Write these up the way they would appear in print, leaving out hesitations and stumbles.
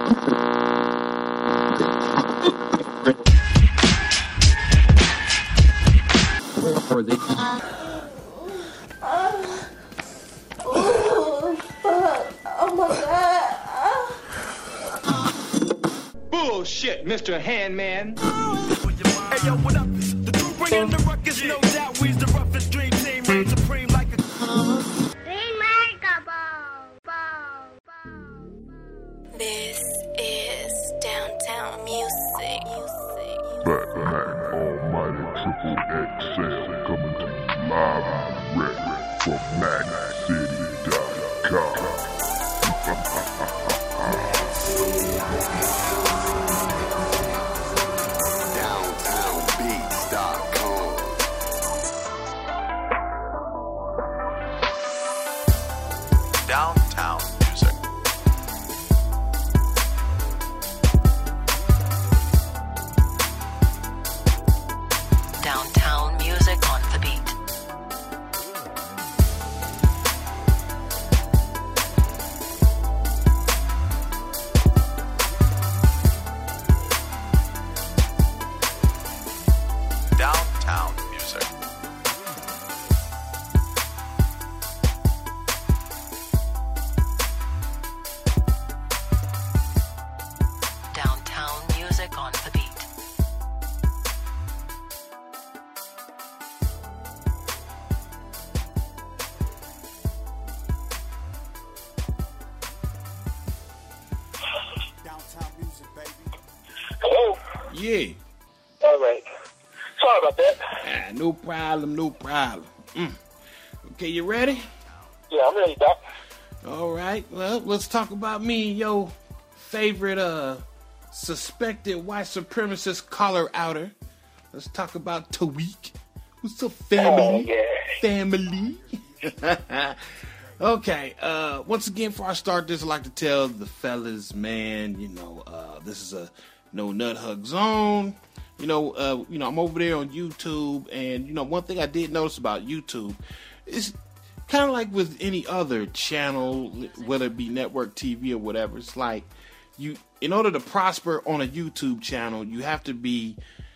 Oh, fuck. Oh, my God. Bullshit, Mr. Handman. Hey, yo, what up? The crew bringing the ruckus, no doubt. We's the roughest dream team, reign supreme like a... This is Downtown Music. Batman Almighty Triple XL coming to you live and direct from MacCity.com. DowntownBeats.com. Downtown Music. Downtown Music on the beat. Downtown Music. Downtown Music on the beat. Downtown music, baby. Hello? Yeah. All right. Sorry about that. No problem. Okay, you ready? Yeah, I'm ready, Doc. All right. Well, let's talk about me and your favorite suspected white supremacist collar outer. Let's talk about Tariq. What's up, family? Oh, yeah. Family. Okay. Once again, before I start this, I'd like to tell the fellas, man, this is a no nut hug zone. I'm over there on YouTube, and one thing I did notice about YouTube is kind of like with any other channel, whether it be network TV or whatever. It's like in order to prosper on a YouTube channel, you have to be,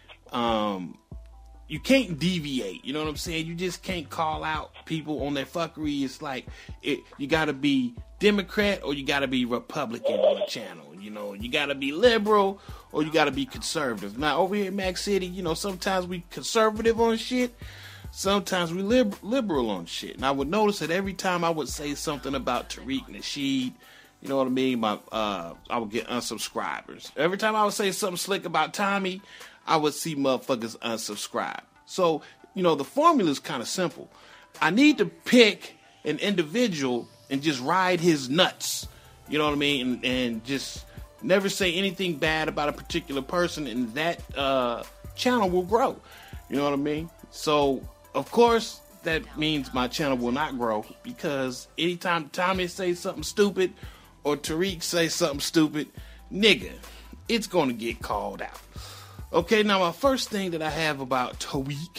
you can't deviate. You know what I'm saying? You just can't call out people on their fuckery. It's like you got to be Democrat or you got to be Republican on the channel. You got to be liberal or you got to be conservative. Now, over here in Mac City, sometimes we conservative on shit. Sometimes we liberal on shit. And I would notice that every time I would say something about Tariq Nasheed, you know what I mean? I would get unsubscribers. Every time I would say something slick about Tommy, I would see motherfuckers unsubscribe. So, the formula is kind of simple. I need to pick an individual and just ride his nuts. You know what I mean? And just never say anything bad about a particular person, and that channel will grow. You know what I mean? So, of course, that means my channel will not grow, because anytime Tommy says something stupid or Tariq says something stupid, nigga, it's going to get called out. Okay, now my first thing that I have about Tariq,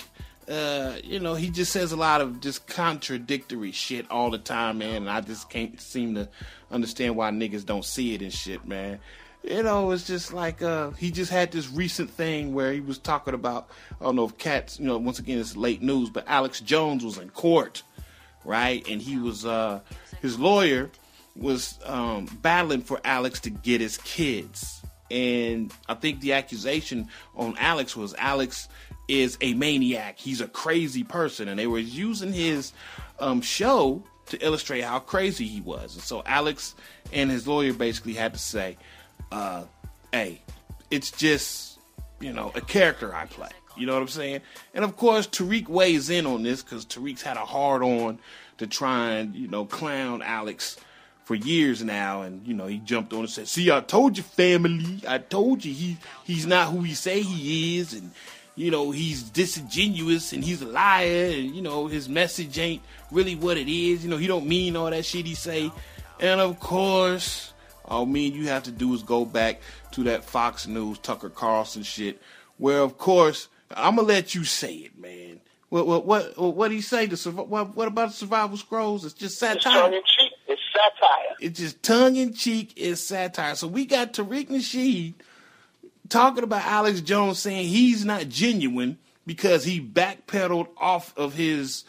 he just says a lot of just contradictory shit all the time, man, and I just can't seem to understand why niggas don't see it and shit, man. It's just like, he just had this recent thing where he was talking about, I don't know if cats, once again, it's late news, but Alex Jones was in court, right? And he was, his lawyer was battling for Alex to get his kids. And I think the accusation on Alex was Alex is a maniac. He's a crazy person. And they were using his show to illustrate how crazy he was. And so Alex and his lawyer basically had to say, hey, it's just, a character I play. You know what I'm saying? And of course, Tariq weighs in on this because Tariq's had a hard on to try and, clown Alex for years now, and he jumped on and said, "See, I told you, family. I told you he's not who he say he is, and he's disingenuous and he's a liar, and his message ain't really what it is. He don't mean all that shit he say." And of course, all me and you have to do is go back to that Fox News Tucker Carlson shit, where of course I'm gonna let you say it, man. What he say? What about the Survival Scrolls? It's just satire. It's satire. It's just tongue-in-cheek. It's satire. So we got Tariq Nasheed talking about Alex Jones saying he's not genuine because he backpedaled off of his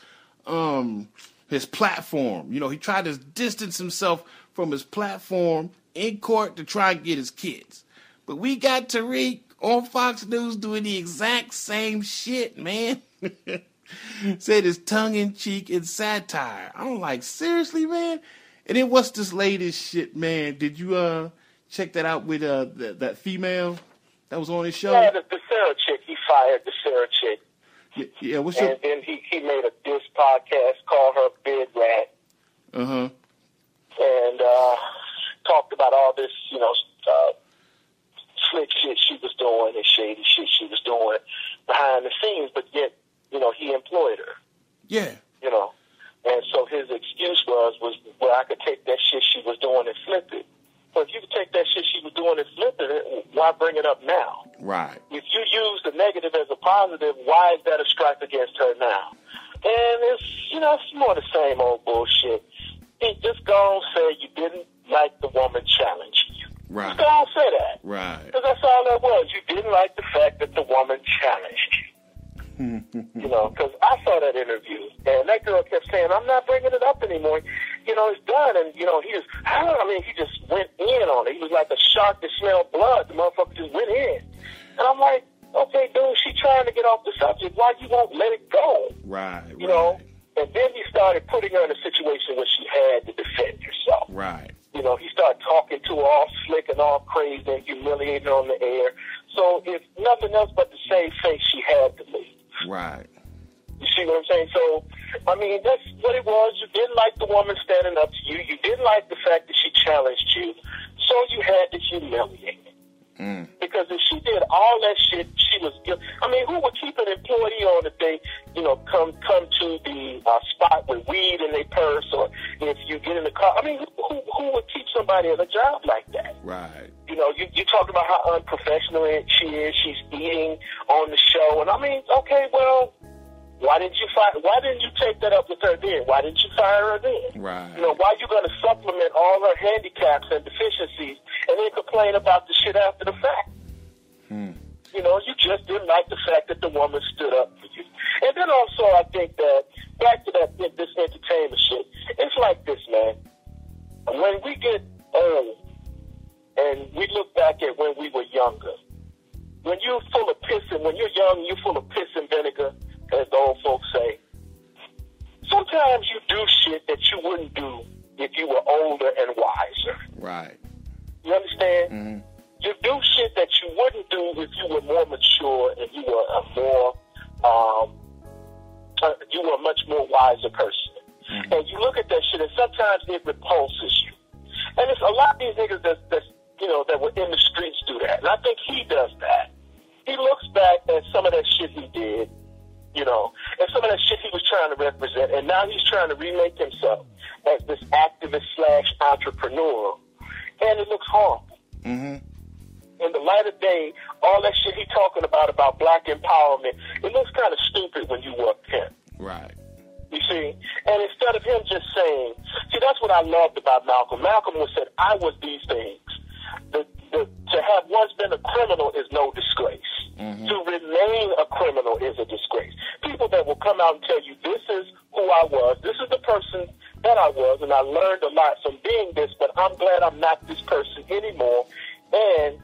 platform. You know, he tried to distance himself from his platform in court to try and get his kids. But we got Tariq on Fox News doing the exact same shit, man. Said it's tongue-in-cheek and satire. I'm like, seriously, man? And then what's this latest shit, man? Did you check that out with that female that was on his show? Yeah, the Sarah chick. He fired the Sarah chick. Yeah, what's and then he made a diss podcast called her Big Rat. Uh-huh. And talked about all this, you know, slick shit she was doing and shady shit she was doing behind the scenes, but yet, you know, he employed her. Yeah. You know, and so his excuse was, well, I could take that shit she was doing and flip it. Well, if you could take that shit she was doing and flip it, why bring it up now? Right. If you use the negative as a positive, why is that a strike against her now? And it's, you know, it's more the same old bullshit. He just go and say you didn't like the woman challenging you. Right. Just go and say that. Right. Because that's all that was. You didn't like the fact that the woman challenged you. You know, because I saw that interview, and that girl kept saying, I'm not bringing it up anymore. You know, it's done. And, you know, he just went in on it. He was like a shark that smelled blood. The motherfucker just went in. And I'm like, okay, dude, she trying to get off the subject. Why you won't let it go? Right. You know? And then he started putting her in a situation where she had to defend herself. Right. You know, he started talking to her all slick and all crazy and humiliating her on the air. So if nothing else but to save face, she had to leave. Right. You see what I'm saying? So, I mean, that's what it was. You didn't like the woman standing up to you. You didn't like the fact that she challenged you. So you had to humiliate her. Because if she did all that shit, she was guilty. I mean, who would keep an employee on if they, you know, come to the spot with weed in their purse, or if you get in the car? I mean, who would keep somebody at a job like that? Right. You know, you talk about how unprofessional she is. She's eating on the show, and I mean, okay, well, why didn't you take that up with her then? Why didn't you fire her then? Right. You know, why are you going to supplement all her handicaps and deficiencies and then complain about the shit after the fact? You know, you just didn't like the fact that the woman stood up for you. And then also, I think that, back to this entertainment shit, it's like this, man. When we get old and we look back at when we were younger, when you're young, you're full of piss and vinegar, as the old folks say. Sometimes you do shit that you wouldn't do if you were older and wiser. Right. You understand? Mm-hmm. You do shit that you wouldn't do if you were more mature and you were a much more wiser person. Mm-hmm. And you look at that shit, and sometimes it repulses you. And it's a lot of these niggas that were in the streets do that. And I think he does that. He looks back at some of that shit he did, you know, and some of that shit he was trying to represent, and now he's trying to remake himself as this activist/entrepreneur, and it looks horrible. Mm-hmm. In the light of day, all that shit he talking about black empowerment, it looks kind of stupid when you work him. Right. You see? And instead of him just saying, see, that's what I loved about Malcolm. Malcolm said, I was these things. To have once been a criminal is no disgrace. Mm-hmm. To remain a criminal is a disgrace. People that will come out and tell you, this is who I was, this is the person that I was, and I learned a lot from being this, but I'm glad I'm not this person anymore. And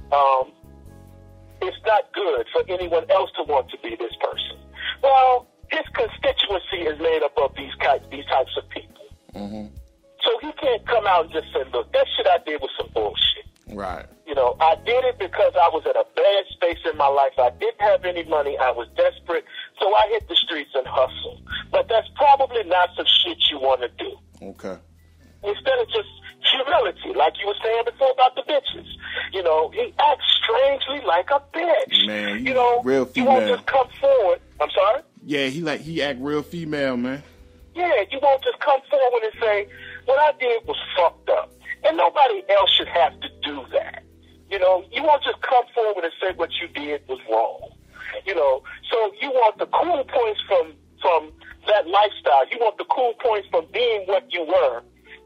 it's not good for anyone else to want to be this person. Well, his constituency is made up of these types of people. Mm-hmm. So he can't come out and just say, look, that shit I did was some bullshit. Right. You know, I did it because I was in a bad space in my life. I didn't have any money. I was desperate. So I hit the streets and hustled. But that's probably not some shit you want to do. Okay. Instead of just humility, like you were saying before about the bitches. You know, he acts strangely like a bitch. Man, you know, real female. You won't just come forward. I'm sorry? Yeah, he act real female, man. Yeah, you won't just come forward and say, what I did was fucked up. And nobody else should have to do that. You know, you won't just come forward and say what you did was wrong. You know, so you want the cool points from that lifestyle. You want the cool points from being what you were.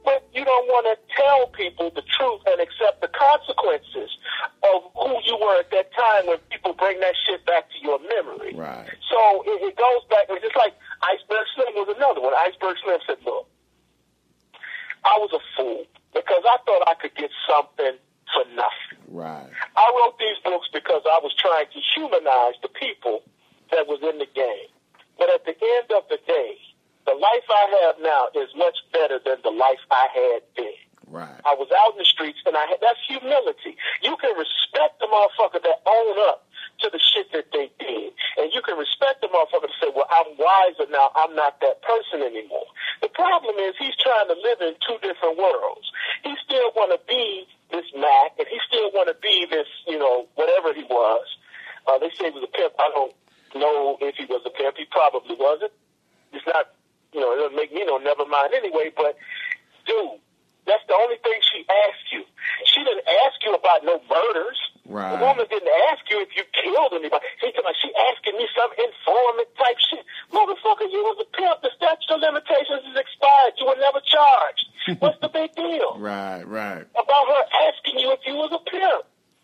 but you don't want to tell people the truth and accept the consequences of who you were at that time when people bring that shit back to your memory. Right. So it goes back. It's just like Iceberg Slim was another one. Iceberg Slim said, look, I was a fool because I thought I could get something for nothing. Right. I wrote these books because I was trying to humanize the people that was in the game. But at the end of the day, the life I have now is much better than the life I had then. Right. I was out in the streets, and that's humility. You can respect the motherfucker that own up to the shit that they did. And you can respect the motherfucker to say, well, I'm wiser now. I'm not that person anymore. The problem is he's trying to live in two different worlds. He still want to be this Mac, and he still want to be this, whatever he was. They say he was a pimp. I don't know if he was a pimp. He probably wasn't. It's not, it doesn't make me never mind anyway, but, dude, that's the only thing she asked you. She didn't ask you about no murders. Right. The woman didn't ask you if you killed anybody. She asking me some informant type shit. Motherfucker, you was a pimp. The statute of limitations is expired. You were never charged. What's the big deal? Right. About her asking you if you was a pimp.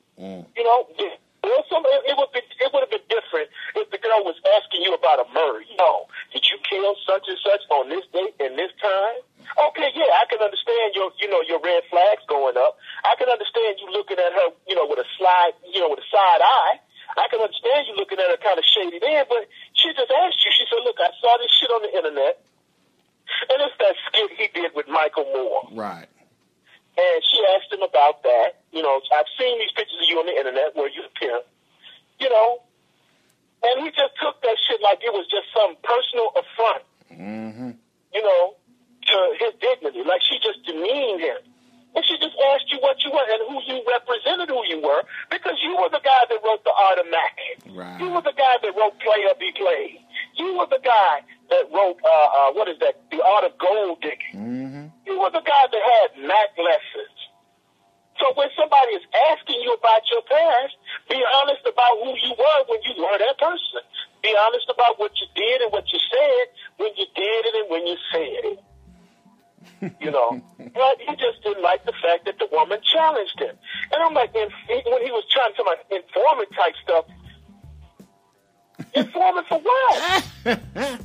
It would have been different if the girl was asking you about a murder. Did you kill such and such on this date and this time? Okay, yeah, I can understand your red flags going up. I can understand you looking at her, with a side eye. I can understand you looking at her kind of shady there, but she just asked you. She said, look, I saw this shit on the internet, and it's that skit he did with Michael Moore. Right. And she asked him about that. I've seen these pictures of you on the internet where you're a pimp, and he just took that shit like it was just some personal affront, to his dignity. Like she just demeaned him. And she just asked you what you were and who you represented who you were, because you were the guy that wrote The Art of Mac. Right. You were the guy that wrote Play or Be Played. You were the guy that wrote, The Art of Gold Digging. Mm-hmm. You were the guy that had Mac lessons. So when somebody is asking you about your past, be honest about who you were when you were that person. Be honest about what you did and what you said when you did it and when you said it. But he just didn't like the fact that the woman challenged him. And I'm like, when he was trying to my informant type stuff, informant for what?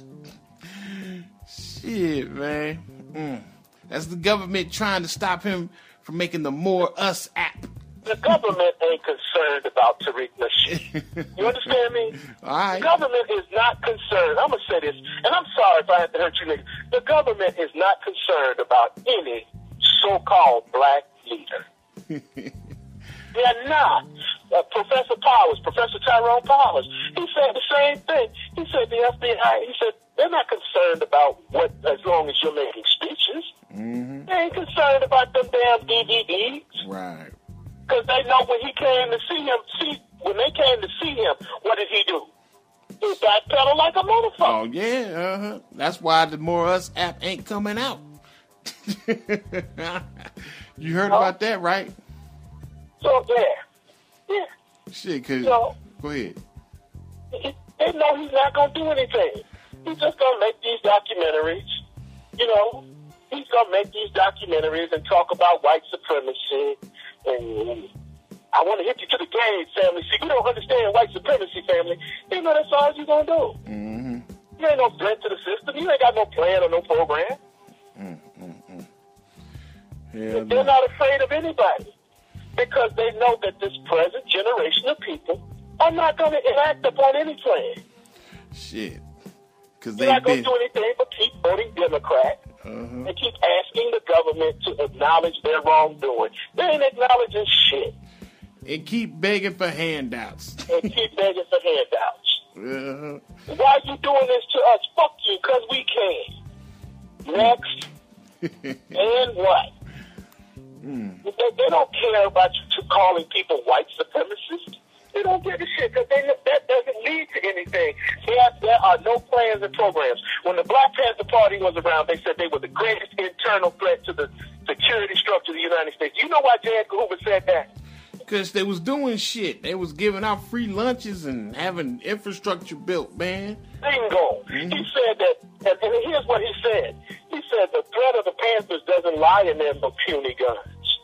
Shit, man. That's the government trying to stop him from making the More Us app. The government ain't concerned about Tariq Nasheed. You understand me? All right. The government is not concerned. I'm going to say this, and I'm sorry if I have to hurt you niggas. The government is not concerned about any so-called black leader. They're not. Professor Tyrone Powers, he said the same thing. He said the FBI, he said, they're not concerned about what, as long as you're making speeches. Mm-hmm. They ain't concerned about them damn DVDs. Right. Because they know when he came to see him, when they came to see him, what did he do? He backpedaled like a motherfucker. Oh, yeah, That's why the More Us app ain't coming out. You heard about that, right? So, yeah. Shit, cause, So, go ahead. They know he's not going to do anything. He's just going to make these documentaries, He's going to make these documentaries and talk about white supremacy. And I want to hit you to the game, family. See, you don't understand white supremacy, family. That's all you're going to do. Mm-hmm. You ain't no threat to the system. You ain't got no plan or no program. Yeah, they're not afraid of anybody because they know that this present generation of people are not going to enact upon any plan. Shit. Because they're not going to do anything but keep voting Democrat. Uh-huh. And keep asking the government to acknowledge their wrongdoing. They ain't acknowledging shit. And keep begging for handouts. And keep begging for handouts. Uh-huh. Why are you doing this to us? Fuck you, because we can. Next. And what? They don't care about you calling people white supremacists. They don't give a shit because that doesn't lead to anything. There are no plans and programs. When the Black Panther Party was around, they said they were the greatest internal threat to the security structure of the United States. You know why J. Edgar Hoover said that? Because they was doing shit. They was giving out free lunches and having infrastructure built, man. Bingo. He said that, and here's what he said. He said the threat of the Panthers doesn't lie in their puny guns.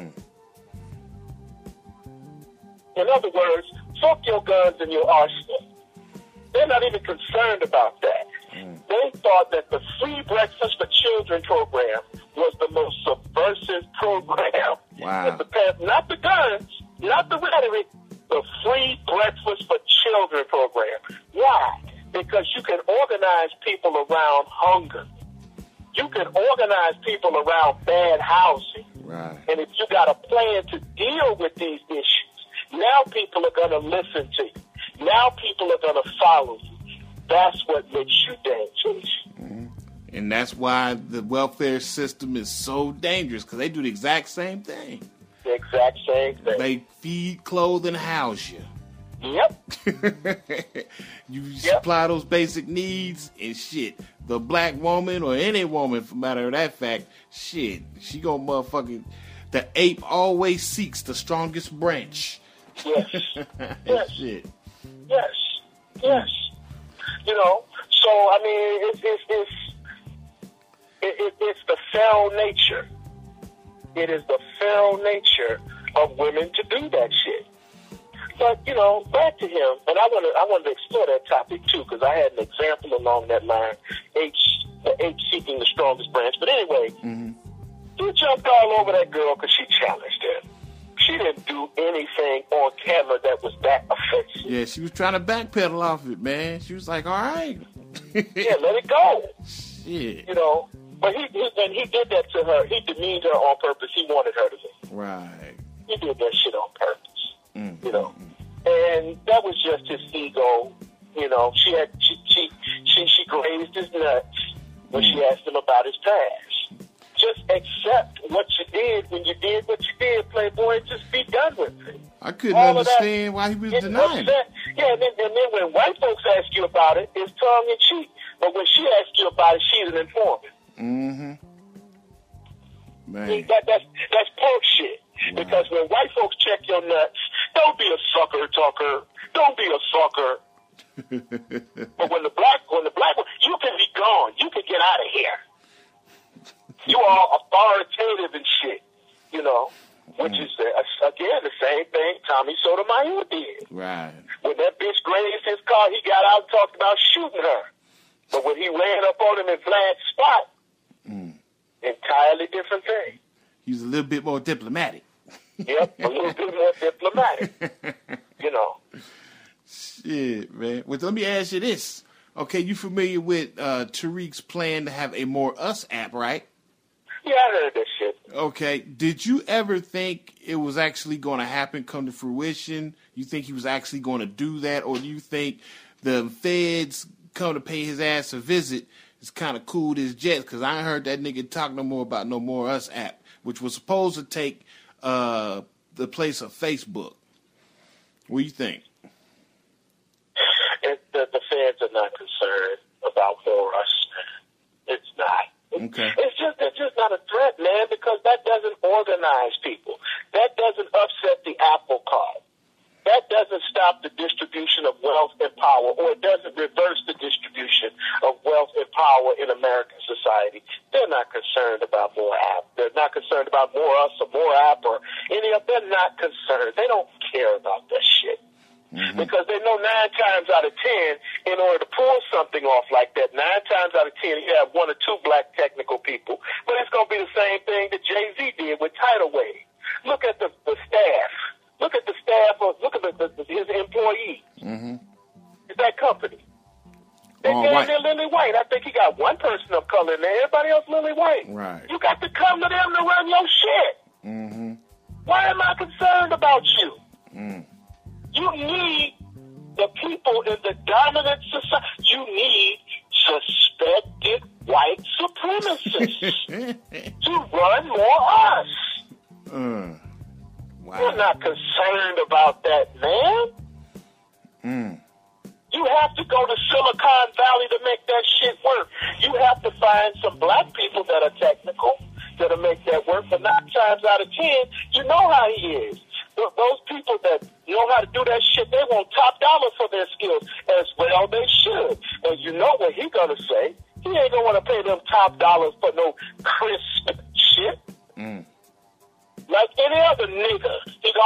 In other words, fuck your guns and your arsenal. They're not even concerned about that. They thought that the Free Breakfast for Children program was the most subversive program. Wow. Not the guns, not the rhetoric, the Free Breakfast for Children program. Why? Because you can organize people around hunger. You can organize people around bad housing. Right. And if you got a plan to deal with these issues, now people are going to listen to you. Now people are going to follow you. That's what makes you dangerous. And that's why the welfare system is so dangerous, because they do the exact same thing. The exact same thing. They feed, clothe, and house you. Yep. You supply those basic needs, and shit, the black woman, or any woman for matter of that fact, shit, she gonna motherfucking, the ape always seeks the strongest branch. Yes. Yes. Shit. Yes. Yes. You know, so I mean, it's the fell nature. It is the fell nature of women to do that shit. But you know, back to him, and I wanted to explore that topic too, because I had an example along that line. The H seeking the strongest branch. But anyway, he jumped all over that girl because she challenged him. She didn't do anything on camera that was that offensive. Yeah, she was trying to backpedal off it, man. She was like, all right. Yeah, let it go. Shit. You know, but he did that to her. He demeaned her on purpose. He wanted her to leave. Right. He did that shit on purpose. You know, and that was just his ego. You know, she grazed his nuts when she asked him about his past. Just accept what you did when you did what you did, Playboy. Just be done with it. I couldn't understand why he was denying it. Yeah, and then when white folks ask you about it, it's tongue in cheek. But when she asks you about it, she's an informant. Man. That's punk shit. Wow. Because when white folks check your nuts, don't be a sucker talker. Don't be a sucker. But when the black one, you can be gone. You can get out of here. You are authoritative and shit, you know, which is, again, the same thing Tommy Sotomayor did. Right. When that bitch grazed his car, he got out and talked about shooting her. But when he ran up on him in Vlad's spot, entirely different thing. He was a little bit more diplomatic. Yep, a little bit more diplomatic, you know. Shit, man. Well, let me ask you this. Okay, you familiar with Tariq's plan to have a More Us app, right? Yeah, I heard that shit. Okay, did you ever think it was actually going to happen, come to fruition? You think he was actually going to do that? Or do you think the feds come to pay his ass a visit? It's kind of cooled his jets, because I ain't heard that nigga talk no more about No More Us app, which was supposed to take the place of Facebook. What do you think? The feds are not concerned about More Us. It's not. Okay. It's just not a threat, man, because that doesn't organize people. That doesn't upset the apple cart. That doesn't stop the distribution of wealth and power, or it doesn't reverse the distribution of wealth and power in American society. They're not concerned about More App. They're not concerned about More Us or More App or any of them. They're not concerned. They don't care about that shit. Because they know 9 times out of 10, in order to pull something off like that, 9 times out of 10, you have 1 or 2 black technical people. But it's going to be the same thing that Jay-Z did with Tidal Wave. Look at the staff. Look at the staff. Look at his employees. It's that company. They're Lily White. I think he got 1 person of color in there. Everybody else Lily White. Right. You got to come to them to run your shit. Why am I concerned about you? You need the people in the dominant society. You need suspected white supremacists to run More Us. Wow. You're not concerned about that, man. You have to go to Silicon Valley to make that shit work. You have to find some black people that are technical that'll make that work. But 9 times out of 10, you know how he is. Those people that know how to do that shit, they want top dollar for their skills, as well they should. And you know what he's going to say. He ain't going to want to pay them top dollars for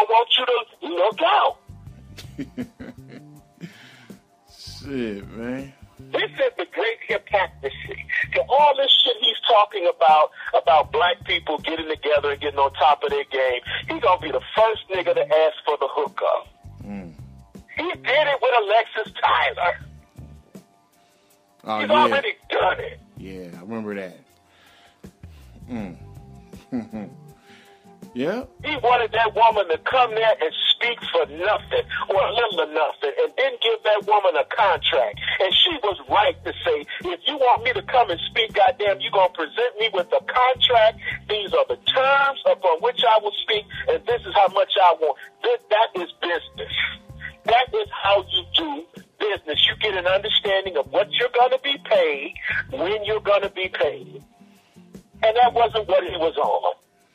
want you to look out. Shit, man. This is the great hypocrisy. To all this shit he's talking about black people getting together and getting on top of their game, he's going to be the first nigga to ask for the hookup. He did it with Alexis Tyler. Oh, He's yeah. already done it. Yeah, I remember that. Yeah. He wanted that woman to come there and speak for nothing or a little of nothing and then give that woman a contract. And she was right to say, if you want me to come and speak, goddamn, you're going to present me with a contract. These are the terms upon which I will speak, and this is how much I want. That is business. That is how you do business. You get an understanding of what you're going to be paid, when you're going to be paid. And that wasn't what he was on.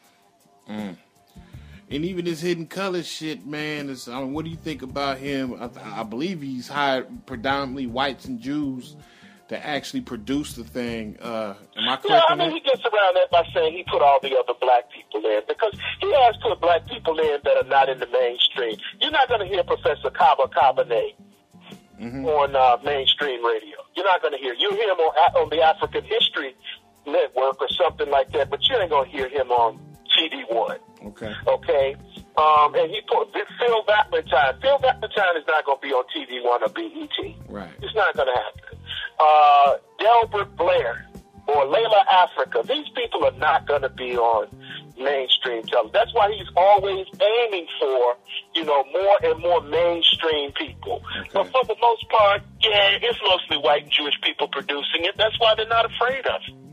And even this Hidden Colors shit, man, what do you think about him? I believe he's hired predominantly whites and Jews to actually produce the thing. Am I correct? Yeah, I mean, he gets around that by saying he put all the other black people in, because he has put black people in that are not in the mainstream. You're not going to hear Professor Kaba Kabane on mainstream radio. You're not going to hear. You hear him on the African History Network or something like that, but you ain't going to hear him on TD1. Okay. And he put Phil Valentine. Phil Valentine is not going to be on TV1 or BET. Right. It's not going to happen. Delbert Blair or Layla Africa. These people are not going to be on mainstream television. That's why he's always aiming for, more and more mainstream people. Okay. But for the most part, yeah, it's mostly white and Jewish people producing it. That's why they're not afraid of it.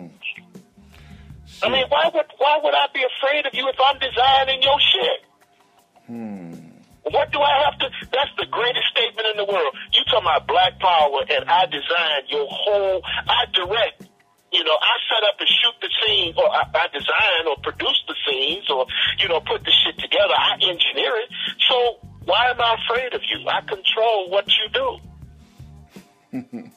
I mean, why would I be afraid of you if I'm designing your shit? What do I have to? That's the greatest statement in the world. You talking about black power, and I design your whole. I direct. I set up and shoot the scene, or I design or produce the scenes, or put the shit together. I engineer it. So why am I afraid of you? I control what you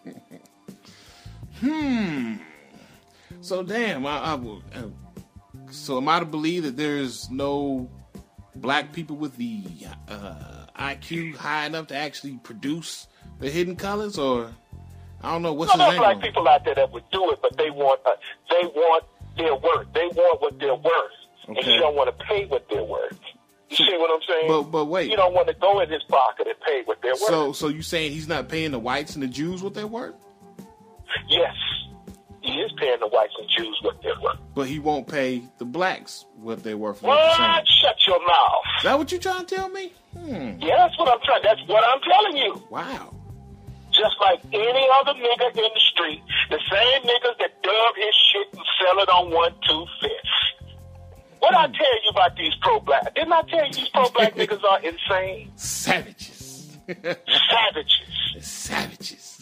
do. So damn, so am I to believe that there's no black people with the IQ high enough to actually produce the Hidden Colors, or I don't know what's his angle? No, black people out there that would do it, but they want their worth. They want what they're worth, and you don't want to pay what they're worth. You see what I'm saying? But wait, you don't want to go in his pocket and pay what they're worth. So you saying he's not paying the whites and the Jews what they're worth? Yes. He is paying the whites and Jews what they're worth. But he won't pay the blacks what they're worth. What? Shut your mouth. Is that what you're trying to tell me? Yeah, that's what I'm telling you. Wow. Just like any other nigga in the street, the same niggas that dub his shit and sell it on 1-2-5. What I tell you about these pro-black? Didn't I tell you these pro-black niggas are insane? Savages. Savages.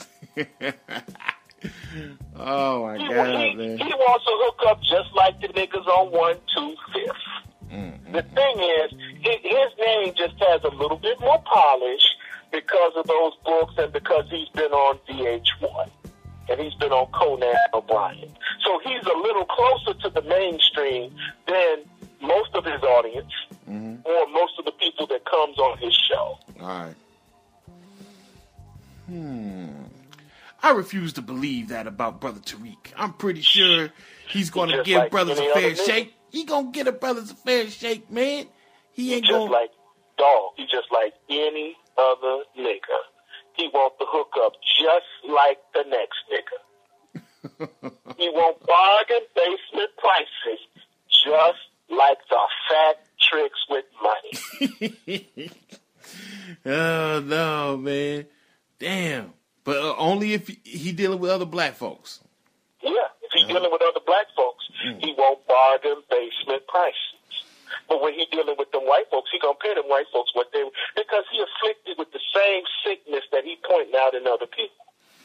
Oh my God, man. He wants to hook up just like the niggas on 1-2-5. The thing is, his name just has a little bit more polish because of those books and because he's been on VH1 and he's been on Conan O'Brien. So he's a little closer to the mainstream than most of his audience or most of the people that comes on his show. All right. I refuse to believe that about Brother Tariq. I'm pretty sure he's going to give brothers a fair shake. He going to get a brothers a fair shake, man. He ain't going to... He's just like any other nigga. He want the hookup just like the next nigga. He want bargain basement prices just like the fat tricks with money. Oh, no, man. Damn. But only if he dealing with other black folks. Yeah, if he's dealing with other black folks, he won't bargain basement prices. But when he's dealing with them white folks, he gonna pay them white folks what they, because he afflicted with the same sickness that he pointing out in other people.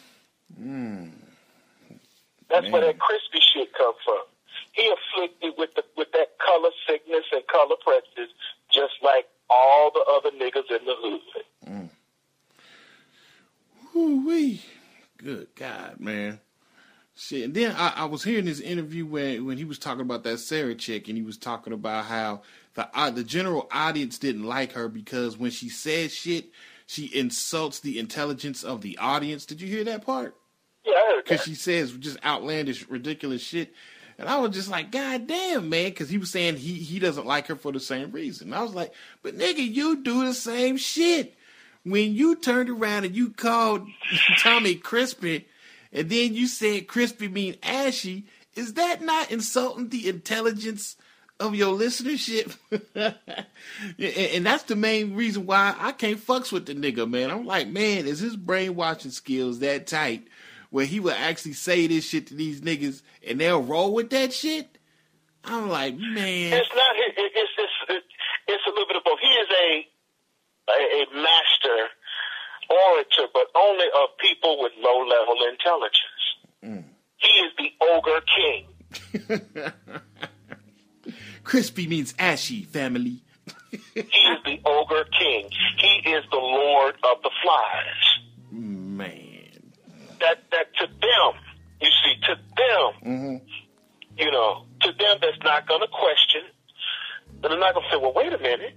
That's where that crispy shit come from. He afflicted with that color sickness and color prejudice, just like all the other niggas in the hood. Ooh-wee. Good God, man. Shit, and then I was hearing this interview when he was talking about that Sarah chick, and he was talking about how the general audience didn't like her because when she says shit, she insults the intelligence of the audience. Did you hear that part? Yeah, I heard that. Because she says just outlandish, ridiculous shit. And I was just like, God damn, man, because he was saying he doesn't like her for the same reason. I was like, but nigga, you do the same shit. When you turned around and you called Tommy crispy, and then you said crispy mean ashy, is that not insulting the intelligence of your listenership? And that's the main reason why I can't fucks with the nigga, man. I'm like, man, is his brainwashing skills that tight where he will actually say this shit to these niggas and they'll roll with that shit? I'm like, man. It's not. It's a little bit of both. He is a master orator, but only of people with low-level intelligence. He is the ogre king. Crispy means ashy, family. He is the ogre king. He is the lord of the flies. Man. That to them, you see, to them, you know, to them that's not going to question. They're not going to say, well, wait a minute,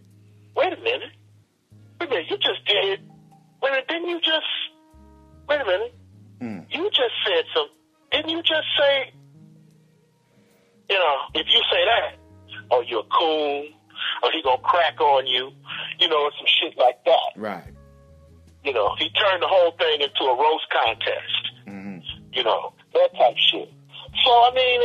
you just did. Didn't you just, wait a minute, you just said something. Didn't you just say, you know, if you say that, or you're a coon, or he gonna crack on you, you know, some shit like that. Right. You know, he turned the whole thing into a roast contest. You know, that type shit. So, I mean,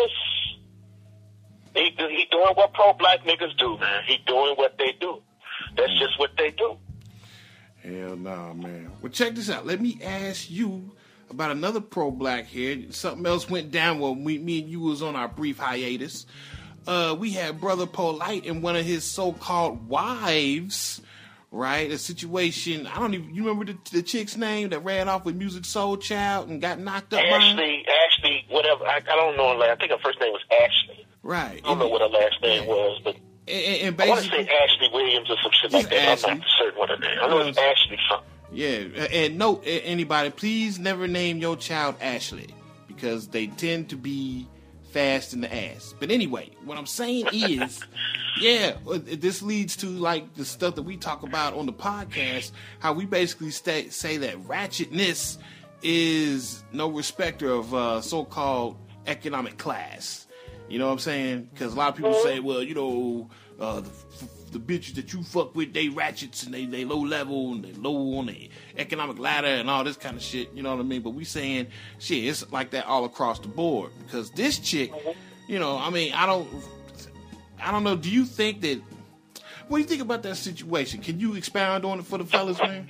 he doing what pro-black niggas do, man. He doing what they do. That's just what they do. Hell nah, man. Well, check this out. Let me ask you about another pro-black here. Something else went down when me and you was on our brief hiatus. We had Brother Polite and one of his so-called wives, right? A situation, I don't even, you remember the chick's name that ran off with Music Soul Child and got knocked up? Ashley, whatever. I don't know her last. I think her first name was Ashley. Right. I don't know what her last name was, but and I want to say Ashley Williams or some shit like that. Ashley. I'm not certain what her name. I know it's Ashley something. Yeah, and note, anybody, please never name your child Ashley because they tend to be fast in the ass. But anyway, what I'm saying is, yeah, this leads to like the stuff that we talk about on the podcast, how we basically say that ratchetness is no respecter of so-called economic class. You know what I'm saying? Because a lot of people say, well, you know, the bitches that you fuck with, they ratchets and they low level and they low on the economic ladder and all this kind of shit. You know what I mean? But we saying, shit, it's like that all across the board. Because this chick, you know, I mean, I don't know. Do you think that, what do you think about that situation? Can you expound on it for the fellas, man?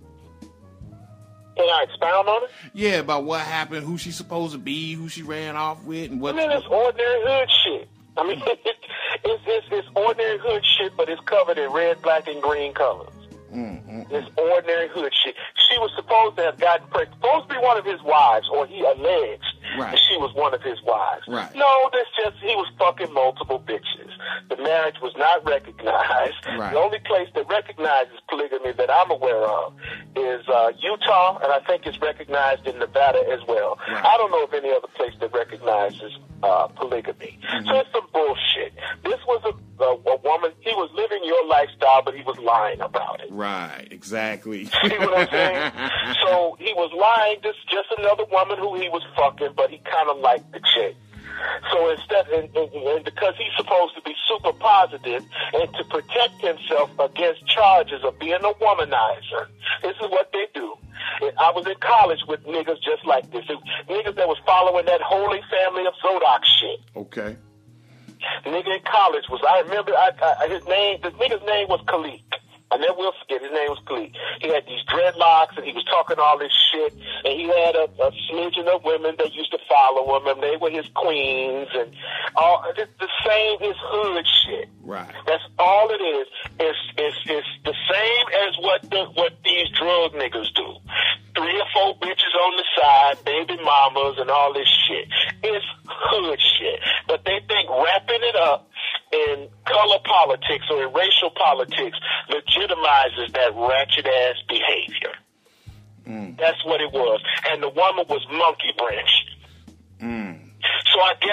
Can I expound on it? Yeah, about what happened, who she's supposed to be, who she ran off with, and what. I mean, it's ordinary hood shit. I mean, it's ordinary hood shit, but it's covered in red, black, and green colors. It's ordinary hood shit. She was supposed to have gotten pregnant, supposed to be one of his wives, or he alleged that she was one of his wives. Right. No, he was fucking multiple bitches. The marriage was not recognized. Right. The only place that recognizes polygamy that I'm aware of is Utah, and I think it's recognized in Nevada as well. Right. I don't know of any other place that recognizes polygamy. So it's some bullshit. This was a woman, he was living your lifestyle, but he was lying about it. Right, exactly. See what I'm saying? So he was lying, just another woman who he was fucking, but he kind of liked the chick. So instead, and because he's supposed to be super positive and to protect himself against charges of being a womanizer, this is what they do. I was in college with niggas just like this. Niggas that was following that Holy Family of Zodok shit. Okay. The nigga in college was, I remember, the nigga's name was Khalik. I never will forget, his name was Khalik. He had these dreadlocks, and he was talking all this shit, and he had a smidgen of women that used to follow him, and they were his queens, and all the same as hood shit. Right. That's all it is. It's the same as what these drug niggas do. 3 or 4 bitches on the side, baby mamas, and all this shit. It's hood shit. But they think wrapping it up in color politics or in racial politics legitimizes that ratchet ass behavior. That's what it was. And the woman was monkey branch. So I guess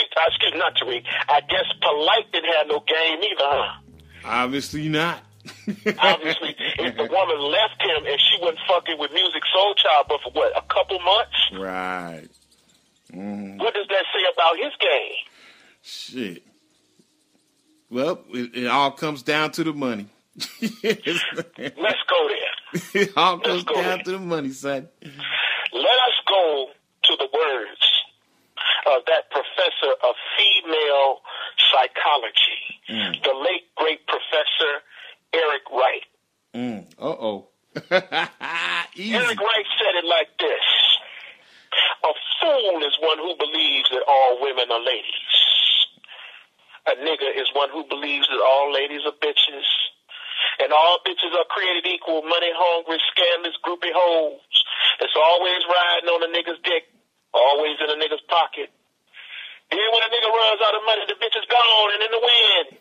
I guess Polite didn't have no game either, huh? Obviously not. Obviously, if the woman left him and she wasn't fucking with Music Soul Child, but for what, a couple months? Right. What does that say about his game? Shit. Well, it all comes down to the money. Let's go there. It all comes down to the money, son. Let us go to the words of that professor of female psychology, the late, great Professor Eric Wright. Uh-oh. Easy. Eric Wright said it like this. A fool is one who believes that all women are ladies. A nigga is one who believes that all ladies are bitches. And all bitches are created equal, money-hungry, scandalous, groupie hoes. It's always riding on a nigga's dick, always in a nigga's pocket. Then when a nigga runs out of money, the bitch is gone and in the wind.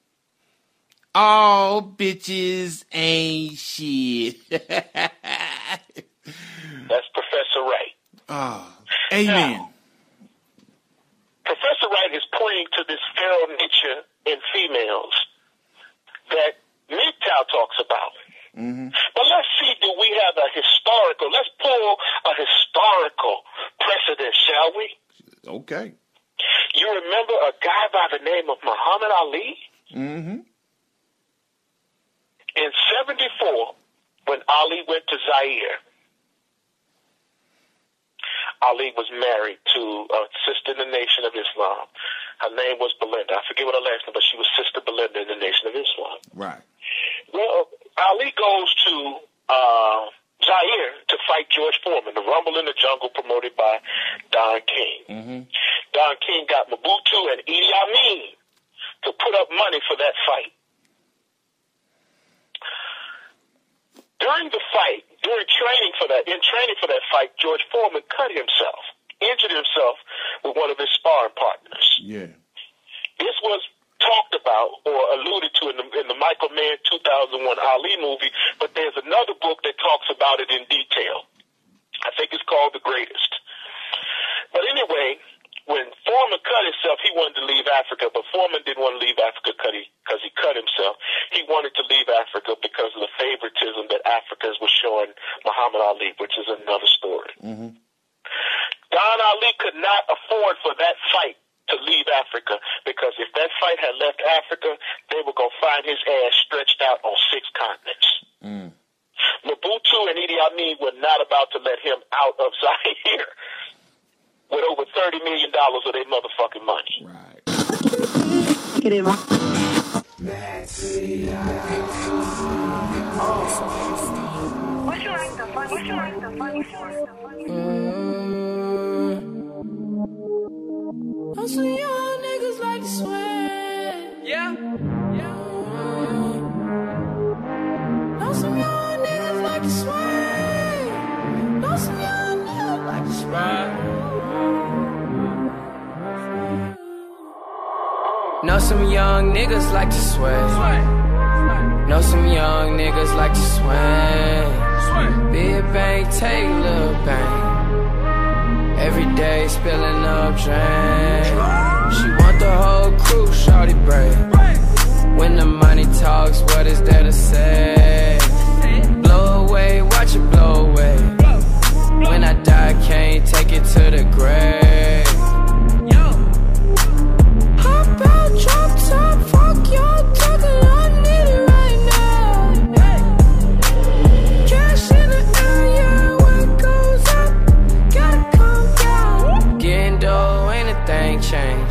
All bitches ain't shit. That's Professor Wright. Oh, amen. Now, Professor Wright is pointing to this feral nature in females that MGTOW talks about. But let's see, do we have let's pull a historical precedent, shall we? Okay. You remember a guy by the name of Muhammad Ali? In 1974, when Ali went to Zaire, Ali was married to a sister in the Nation of Islam. Her name was Belinda. I forget what her last name, but she was Sister Belinda in the Nation of Islam. Right. Well, Ali goes to Zaire to fight George Foreman, the Rumble in the Jungle promoted by Don King. Don King got Mobutu and Idi Amin to put up money for that fight. During the fight, in training for that fight, George Foreman injured himself with one of his sparring partners. Yeah. This was talked about or alluded to in the Michael Mann 2001 Ali movie, but there's another book that talks about it in detail. I think it's called The Greatest. But anyway, when Foreman cut himself, he wanted to leave Africa, but Foreman didn't want to leave Africa because he cut himself. He wanted to leave Africa because of the favoritism that Africans were showing Muhammad Ali, which is another story. Don Ali could not afford for that fight to leave Africa, because if that fight had left Africa, they were going to find his ass stretched out on 6 continents. Mobutu and Idi Amin were not about to let him out of Zaire with over $30 million of their motherfucking money. Right. What you like the funny Some young niggas like to swear. Yeah. Know some young niggas like to swear. Know some young niggas like to swear. Know some young niggas like to swear. Know some young niggas like to swing. Big bang, take little bang. Every day spilling up drink. She want the whole crew, shawty brave. When the money talks, what is there to say? Blow away, watch it blow away. When I die, can't take it to the grave. Hop out, drop top, fuck y'all talking, I need it right now. Cash in the area, when it goes up, gotta come down. Getting dough, ain't a thing changed.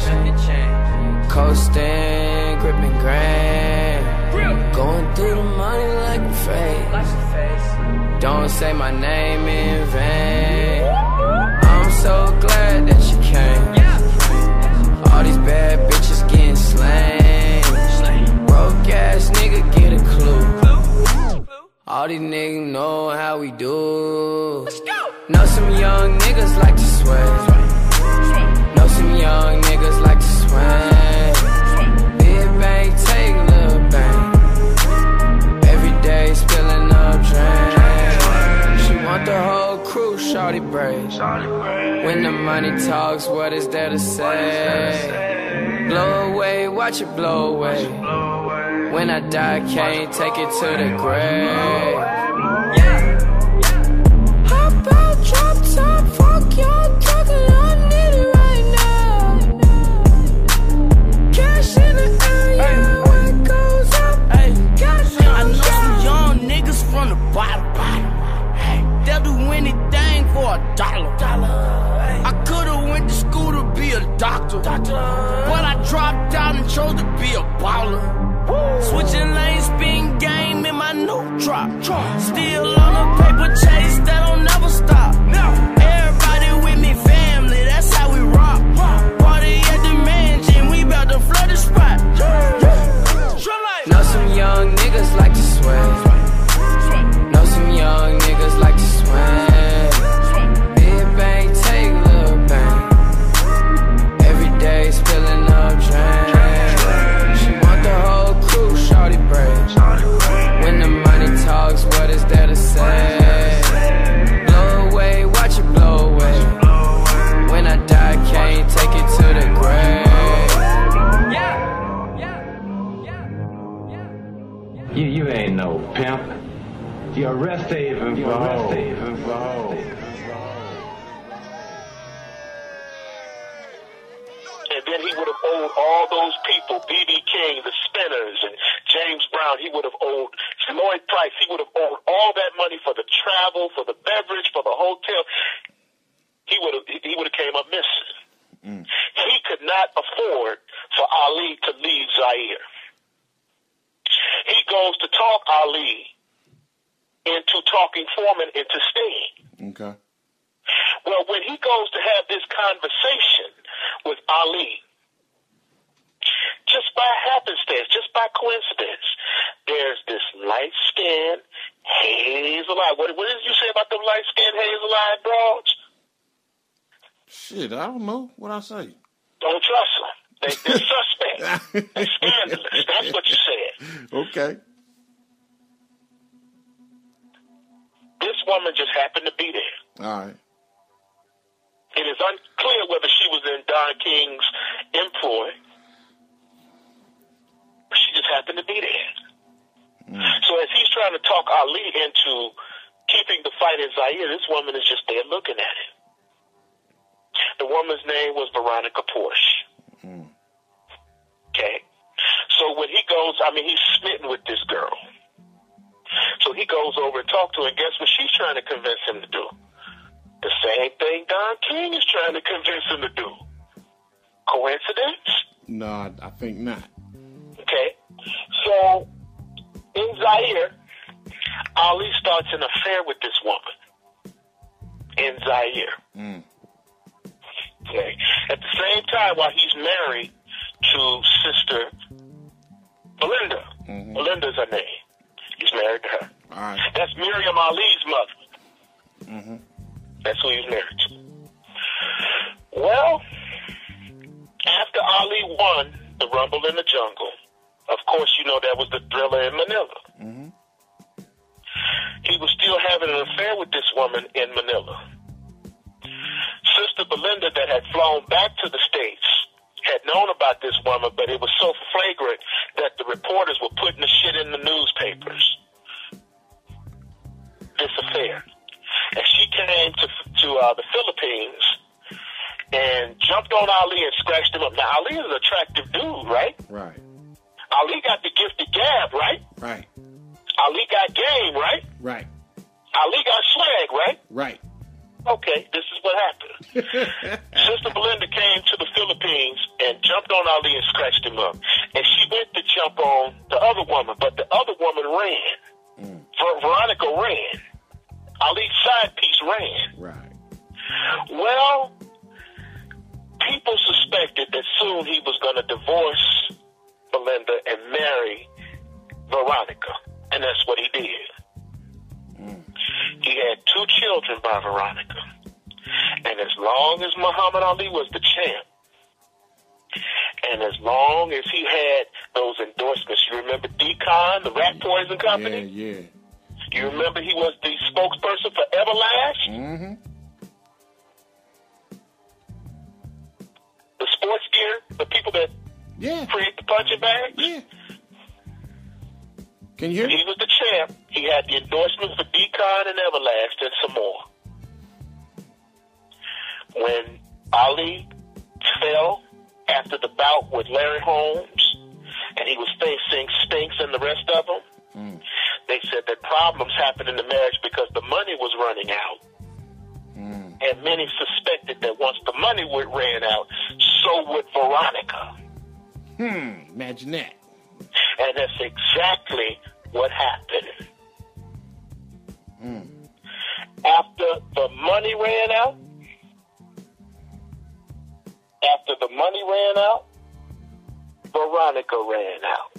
Coasting, gripping grand. Going through the money like a fade. Don't say my name in vain. I'm so glad that you came. All these bad bitches getting slain. Broke ass nigga get a clue. All these niggas know how we do. Know some young niggas like to swear. Know some young niggas like to swing. Big bang, take little bang. Every day spilling up drink. She want the whole crew, shawty shawty braids. When the money talks, what is there to say? Blow away, watch it blow away. When I die, can't take it to the grave. Hop out, drop top, fuck y'all talking, I need it right now. Cash in the area, what goes up? Cash in I know some young niggas from the bottom. They'll do anything for $1. I could've went to school to be a doctor, but I dropped out and chose to be a baller. Switching lanes, spin game in my new drop. Still on a paper chase that'll never stop. Everybody with me, family, that's how we rock. Party at the mansion, we bout to flood the spot. Know some young niggas like to sway. Know some young niggas like to swing. Big bang, take little bang. Every day spilling up drain. She want the whole crew, shawty braids. When the money talks, what is there to say? Blow away, watch it blow away. When I die, can't take it to the grave. You ain't no pimp. You're a rest haven for hoes. And then he would have owed all those people, B.B. King, the Spinners, and James Brown. He would have owed Lloyd Price. He would have owed all that money for the travel, for the beverage, for the hotel. He would have came up missing. He could not afford for Ali to leave Zaire. He goes to talk Ali into talking Foreman into staying. Okay. Well, when he goes to have this conversation with Ali, just by happenstance, just by coincidence, there's this light-skinned, hazel-eyed. What did you say about them light-skinned, hazel-eyed broads? Shit, I don't know what I say. Don't trust them. They're suspect. They're scandalous. That's what you said. Okay. This woman just happened to be there. All right. It is unclear whether she was in Don King's employ, but she just happened to be there. So as he's trying to talk Ali into keeping the fight in Zaire, this woman is just there looking at him. The woman's name was Veronica Porsche. Okay? So when he goes, he's smitten with this girl. So he goes over and talks to her, and guess what she's trying to convince him to do? The same thing Don King is trying to convince him to do. Coincidence? No, I think not. Okay. So, in Zaire, Ali starts an affair with this woman. In Zaire. Okay. At the same time, while he's married to Sister Belinda. Belinda's her name. He's married to her. All right. That's Miriam Ali's mother. That's who he's married to. Well, after Ali won the Rumble in the Jungle, of course, you know that was the Thriller in Manila. He was still having an affair with this woman in Manila. Sister Belinda, that had flown back to the States, had known about this woman, but it was so flagrant that the reporters were putting the shit in the newspapers. This affair. And she came to the Philippines and jumped on Ali and scratched him up. Now, Ali is an attractive dude, right? Right. Ali got the gifted gab, right? Right. Ali got game, right? Right. Ali got swag, right? Right. Okay, this is what happened. Sister Belinda came to the Philippines and jumped on Ali and scratched him up. And she went to jump on the other woman, but the other woman ran. Veronica ran. Ali's side piece ran. Right. Well, people suspected that soon he was going to divorce Belinda and marry Veronica. And that's what he did. He had 2 children by Veronica. And as long as Muhammad Ali was the champ, and as long as he had those endorsements, you remember D-Con, the rat poison company? Yeah. You remember he was the spokesperson for Everlast? sports gear, the people that create the punching bags. Yeah. Can you hear me? He was the champ. He had the endorsements for Decon and Everlast and some more. When Ali fell after the bout with Larry Holmes, and he was facing Spinks and the rest of them, they said that problems happened in the marriage because the money was running out. And many suspected that once the money ran out, so would Veronica. Imagine that. And that's exactly what happened. After the money ran out, Veronica ran out.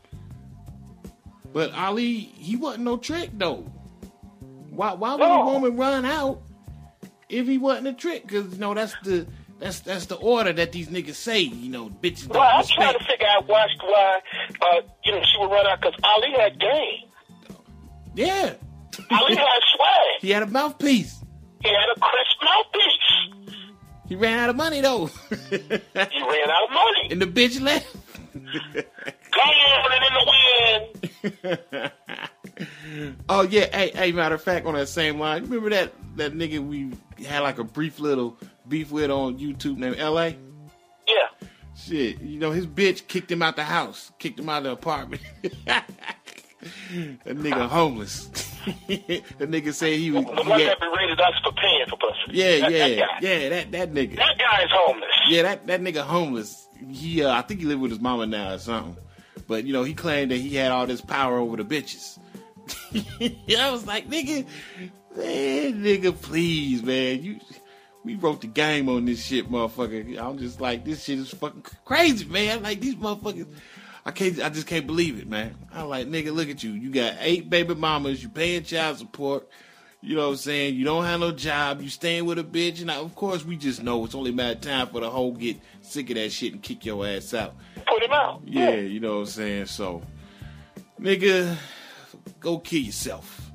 But Ali, he wasn't no trick though. Why would a woman run out if he wasn't a trick? Because you know that's the order that these niggas say. You know, bitches don't I'm respect. trying to figure out why she would run out, because Ali had game. Yeah. Ali had swag. He had a mouthpiece. He had a crisp mouthpiece. He ran out of money though. He ran out of money. And the bitch left. Gone and in the wind. Oh yeah, hey, matter of fact, on that same line, remember that nigga we had like a brief little beef with on YouTube named LA? Yeah. Shit, you know, his bitch kicked him out the house, kicked him out of the apartment. That nigga homeless. That nigga said he was. The one that berated us for paying for pussy. That nigga. That guy is homeless. Yeah, that nigga homeless. He, I think he live with his mama now or something. But you know, he claimed that he had all this power over the bitches. I was like, nigga, please, man, we wrote the game on this shit, motherfucker. I'm just like, this shit is fucking crazy, man. Like these motherfuckers. I just can't believe it, man. I'm like, nigga, look at you. You got 8 baby mamas. You paying child support. You know what I'm saying? You don't have no job. You staying with a bitch. And of course, we just know it's only a matter of time for the hoe get sick of that shit and kick your ass out. Put him out. Yeah, you know what I'm saying? So, nigga, go kill yourself.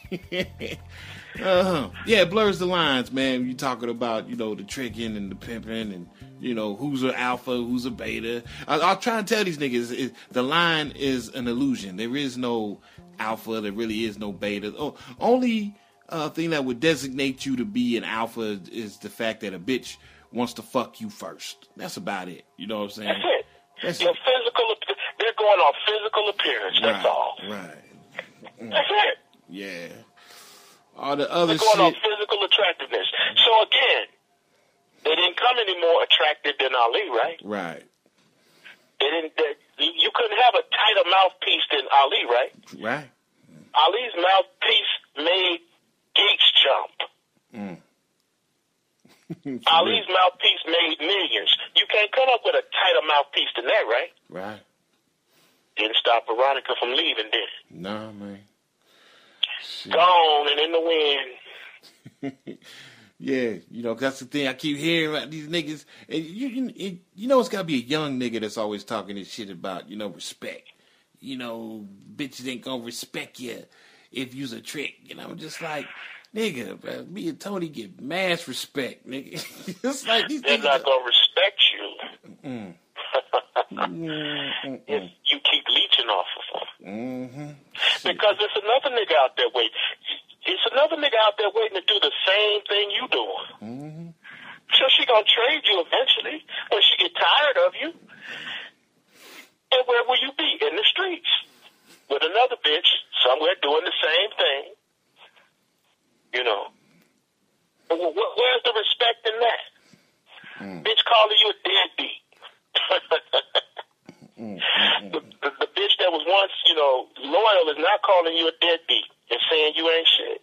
Yeah, it blurs the lines, man. You talking about, you know, the tricking and the pimping and, you know, who's an alpha, who's a beta. I'll try and tell these niggas, the line is an illusion. There is no alpha. There really is no beta. Only thing that would designate you to be an alpha is the fact that a bitch wants to fuck you first. That's about it. You know what I'm saying? That's it. Your physical, they're going off physical appearance. That's all. Right. That's it. Yeah. All the other they're going shit. off physical attractiveness. So again, they didn't come any more attractive than Ali, right? Right. You couldn't have a tighter mouthpiece than Ali, right? Right. Ali's mouthpiece made Gates jump. Ali's mouthpiece made millions. You can't come up with a tighter mouthpiece than that, right? Right. Didn't stop Veronica from leaving, did it? Nah, man. Shit. Gone and in the wind. Yeah, you know, that's the thing I keep hearing about these niggas. And you know, it's got to be a young nigga that's always talking this shit about, you know, respect. You know, bitches ain't gonna respect you if you's a trick. You know, just like, nigga, bro, me and Tony get mass respect, nigga. It's like these They're niggas not gonna respect you if you keep leeching off of them. Because there's another nigga out there waiting. It's another nigga out there waiting to do the same thing you doing. So she gonna trade you eventually when she get tired of you. And where will you be? In the streets with another bitch somewhere doing the same thing. You know, where's the respect in that? Bitch calling you a deadbeat. The bitch that was once, you know, loyal is now calling you a deadbeat and saying you ain't shit.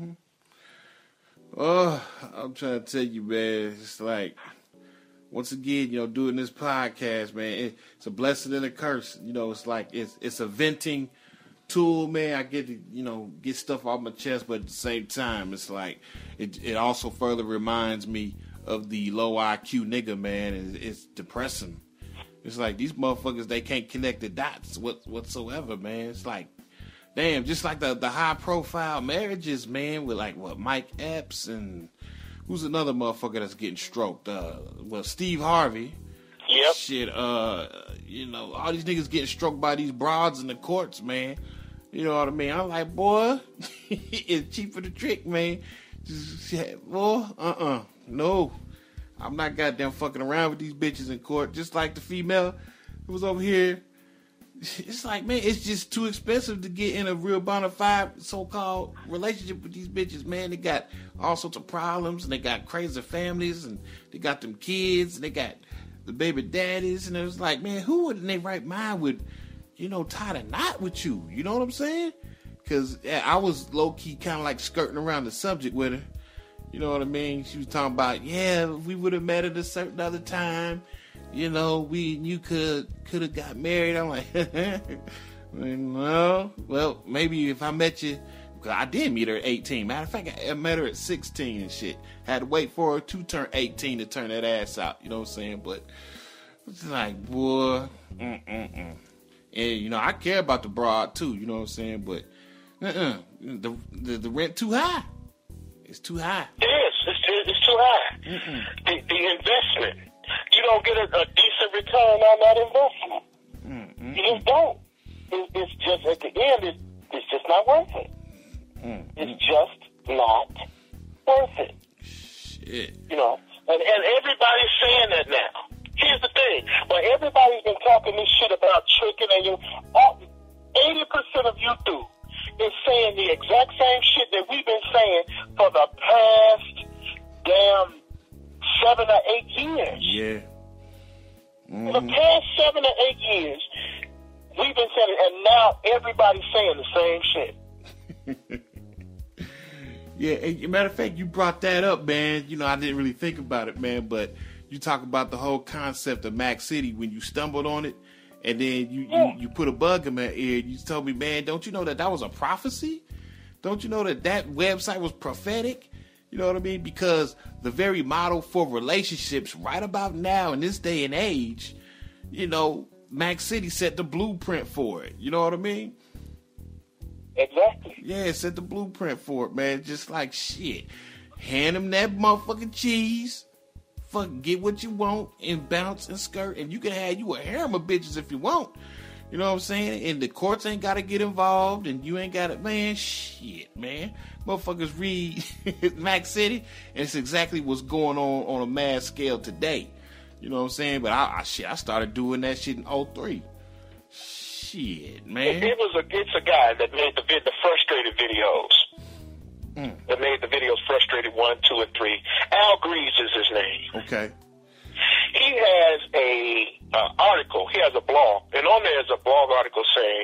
Oh, I'm trying to tell you, man. It's like, once again, you know, doing this podcast, man, it's a blessing and a curse. You know, it's like it's a venting tool, man. I get to, you know, get stuff off my chest, but at the same time, it's like it also further reminds me of the low IQ nigga, man. It's depressing. It's like these motherfuckers, they can't connect the dots whatsoever, man. It's like, damn, just like the high profile marriages, man, with like what Mike Epps and who's another motherfucker that's getting stroked? Well, Steve Harvey. Yep. Shit, you know, all these niggas getting struck by these broads in the courts, man. You know what I mean? I'm like, boy, it's cheap for the trick, man. Just, boy, no. I'm not goddamn fucking around with these bitches in court. Just like the female who was over here. It's like, man, it's just too expensive to get in a real bona fide so-called relationship with these bitches, man. They got all sorts of problems, and they got crazy families, and they got them kids, and they got the baby daddies, and it was like, man, who would in their right mind would, you know, tie the knot with you? You know what I'm saying? Because I was low-key kind of like skirting around the subject with her. You know what I mean? She was talking about, yeah, we would have met at a certain other time. You know, you could have got married. I'm like, no. Well, maybe if I met you, because I did meet her at 18. Matter of fact, I met her at 16 and shit. Had to wait for her to turn 18 to turn that ass out. You know what I'm saying? But it's like, boy, And, you know, I care about the broad too. You know what I'm saying? But the rent too high. It's too high. Yes, it's too high. The investment. You don't get a decent return on that investment. You just don't. It's just, at the end, it's just not worth it. It's just not worth it. Shit. You know, and everybody's saying that now. Here's the thing. Well, everybody's been talking this shit about tricking, and 80% of you do is saying the exact same shit that we've been saying for the past damn 7 or 8 years. Yeah. For the past 7 or 8 years, we've been saying it, and now everybody's saying the same shit. Yeah, matter of fact, you brought that up, man. You know, I didn't really think about it, man, but you talk about the whole concept of Mac City when you stumbled on it, and then you put a bug in my ear. You told me, man, don't you know that was a prophecy? Don't you know that website was prophetic? You know what I mean? Because the very model for relationships right about now in this day and age, you know, Mac City set the blueprint for it. You know what I mean? Exactly. Yeah, it set the blueprint for it, man. Just like shit. Hand them that motherfucking cheese. Fuck, get what you want and bounce and skirt. And you can have you a harem of bitches if you want. You know what I'm saying? And the courts ain't got to get involved, and you ain't got to, man, shit, man. Motherfuckers read Mac City, and it's exactly what's going on a mass scale today. You know what I'm saying? But I started doing that shit in 03. Shit, man. It's a guy that made the frustrated videos. That made the videos Frustrated 1, 2, and 3. Al Greaves is his name. Okay. He has a article. He has a blog, and on there is a blog article saying,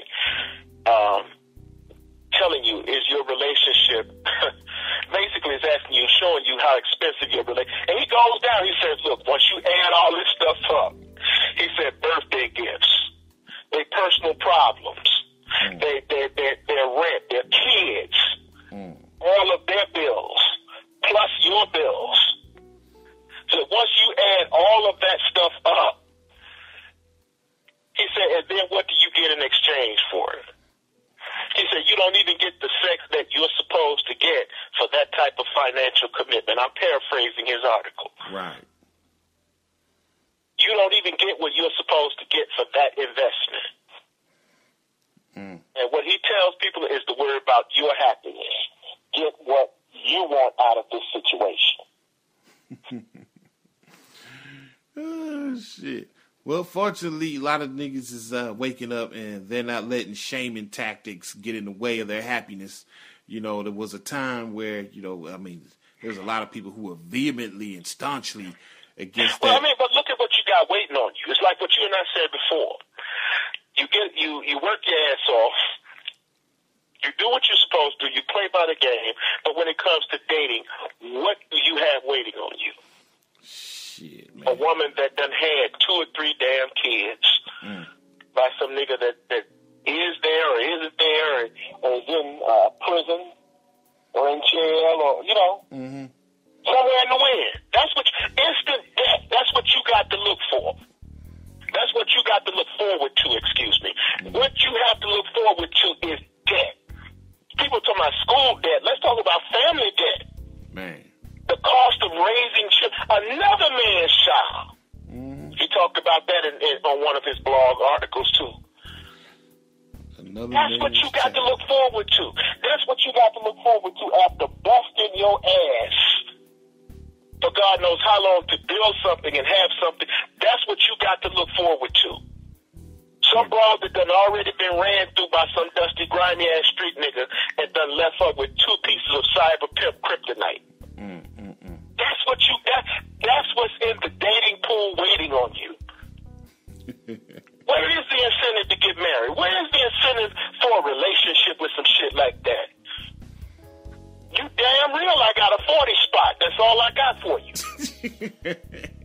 telling you, is your relationship basically is asking you, showing you how expensive your relationship. And he goes down. He says, look, once you add all this stuff up, he said, birthday gifts, their personal problems, their rent, their kids, all of their bills, plus your bills. So once you add all of that stuff up, he said, and then what do you get in exchange for it? He said, you don't even get the sex that you're supposed to get for that type of financial commitment. I'm paraphrasing his article. Right. You don't even get what you're supposed to get for that investment. And what he tells people is to worry about your happiness. Get what you want out of this situation. Oh, shit. Well, fortunately, a lot of niggas is waking up and they're not letting shaming tactics get in the way of their happiness. You know, there was a time where, you know, I mean, there's a lot of people who were vehemently and staunchly against that. Well, I mean, but look at what you got waiting on you. It's like what you and I said before. You work your ass off. You do what you're supposed to. You play by the game. But when it comes to dating, what do you have waiting on you? Shit, man. A woman that done had 2 or 3 damn kids by some nigga that is there or isn't there or is in prison or in jail or, you know, somewhere in the wind. That's what instant death. That's what you got to look for. That's what you got to look forward to, excuse me. What you have to look forward to is debt. People talking about school debt. Let's talk about family debt. Man. The cost of raising children. Another man's child. You talked about that on one of his blog articles too. That's what you got to look forward to. That's what you got to look forward to after busting your ass for God knows how long to build something and have something. That's what you got to look forward to. Some broad that done already been ran through by some dusty, grimy ass street nigga and done left up with 2 pieces of cyber pimp kryptonite. That's what that's what's in the dating pool waiting on you. Where is the incentive to get married? Where is the incentive for a relationship with some shit like that? You damn real I got a 40 spot. That's all I got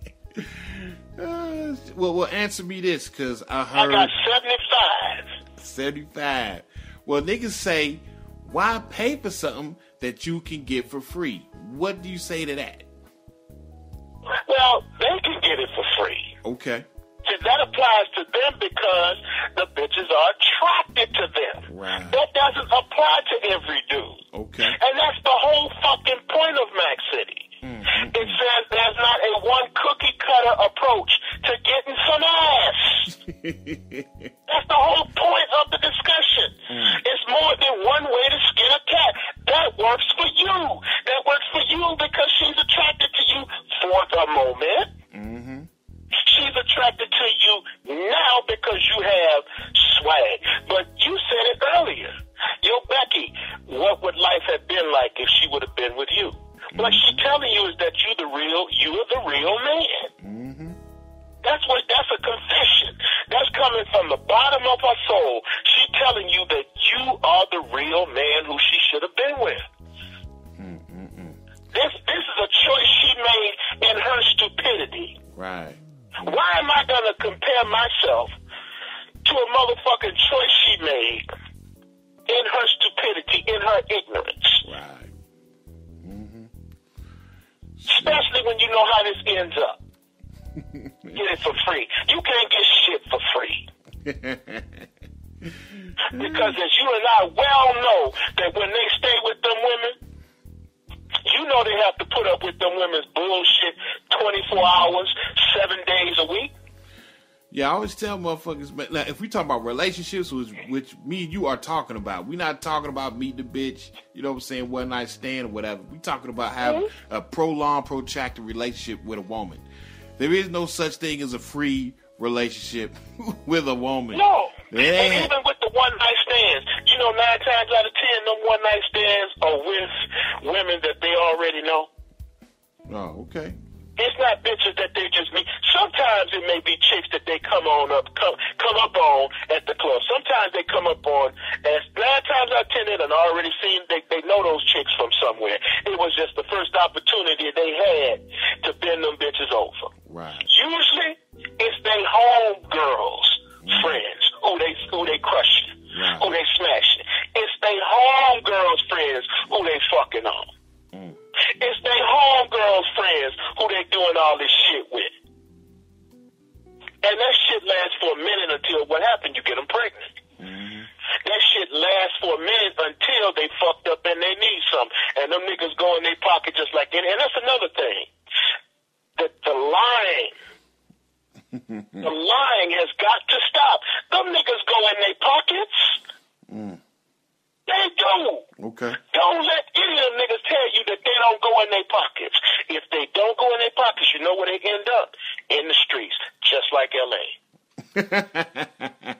for you. Well, answer me this, because I heard... I got 75. 75. Well, niggas say, why pay for something that you can get for free? What do you say to that? Well, they can get it for free. Okay. So that applies to them because the bitches are attracted to them. Right. That doesn't apply to every dude. Okay. And that's the whole fucking point of Mac City. It says there's not a one cookie cutter approach to getting some ass. That's the whole point of the discussion. It's more than one way to skin a cat. That works for you. That works for you because she's attracted to you for the moment. She's attracted to you now because you have swag. But you said it earlier. Yo, Becky, what would life have been like if she would have been with you? What she's telling you is that you are the real man. That's a confession. That's coming from the bottom of her soul. She's telling you that you are the real man who she should have been with. This is a choice she made in her stupidity. Right. Why am I going to compare myself to a motherfucking choice she made in her stupidity, in her ignorance? Right. Especially when you know how this ends up. Get it for free. You can't get shit for free. Because as you and I well know that when they stay with them women, you know they have to put up with them women's bullshit 24 hours, 7 days a week. Yeah, I always tell motherfuckers, man, now, if we talk about relationships, which me and you are talking about, we're not talking about meeting the bitch, you know what I'm saying, one night stand or whatever. We're talking about having a prolonged, protracted relationship with a woman. There is no such thing as a free relationship with a woman. No. And even with the one night stands, 9 times out of 10, them one night stands are with women that they already know. Oh, okay. It's not bitches that they just meet. Sometimes it may be chicks that they come up on at the club. Sometimes they come up on, as 9 times out of 10 they done already seen, they know those chicks from somewhere. It was just the first opportunity they had to bend them bitches over. Right. Usually, it's they home girls, friends, who they crushing, who they smashing. It's they home girls, friends, who they fucking on. It's their homegirls' friends who they doing all this shit with. And that shit lasts for a minute until what happened? You get them pregnant. That shit lasts for a minute until they fucked up and they need some. And them niggas go in their pocket just like it. And that's another thing. The lying. The lying has got to stop. Them niggas go in their pockets. They do. Okay. Don't let any of them niggas tell you that they don't go in their pockets. If they don't go in their pockets, you know where they end up? In the streets, just like L.A.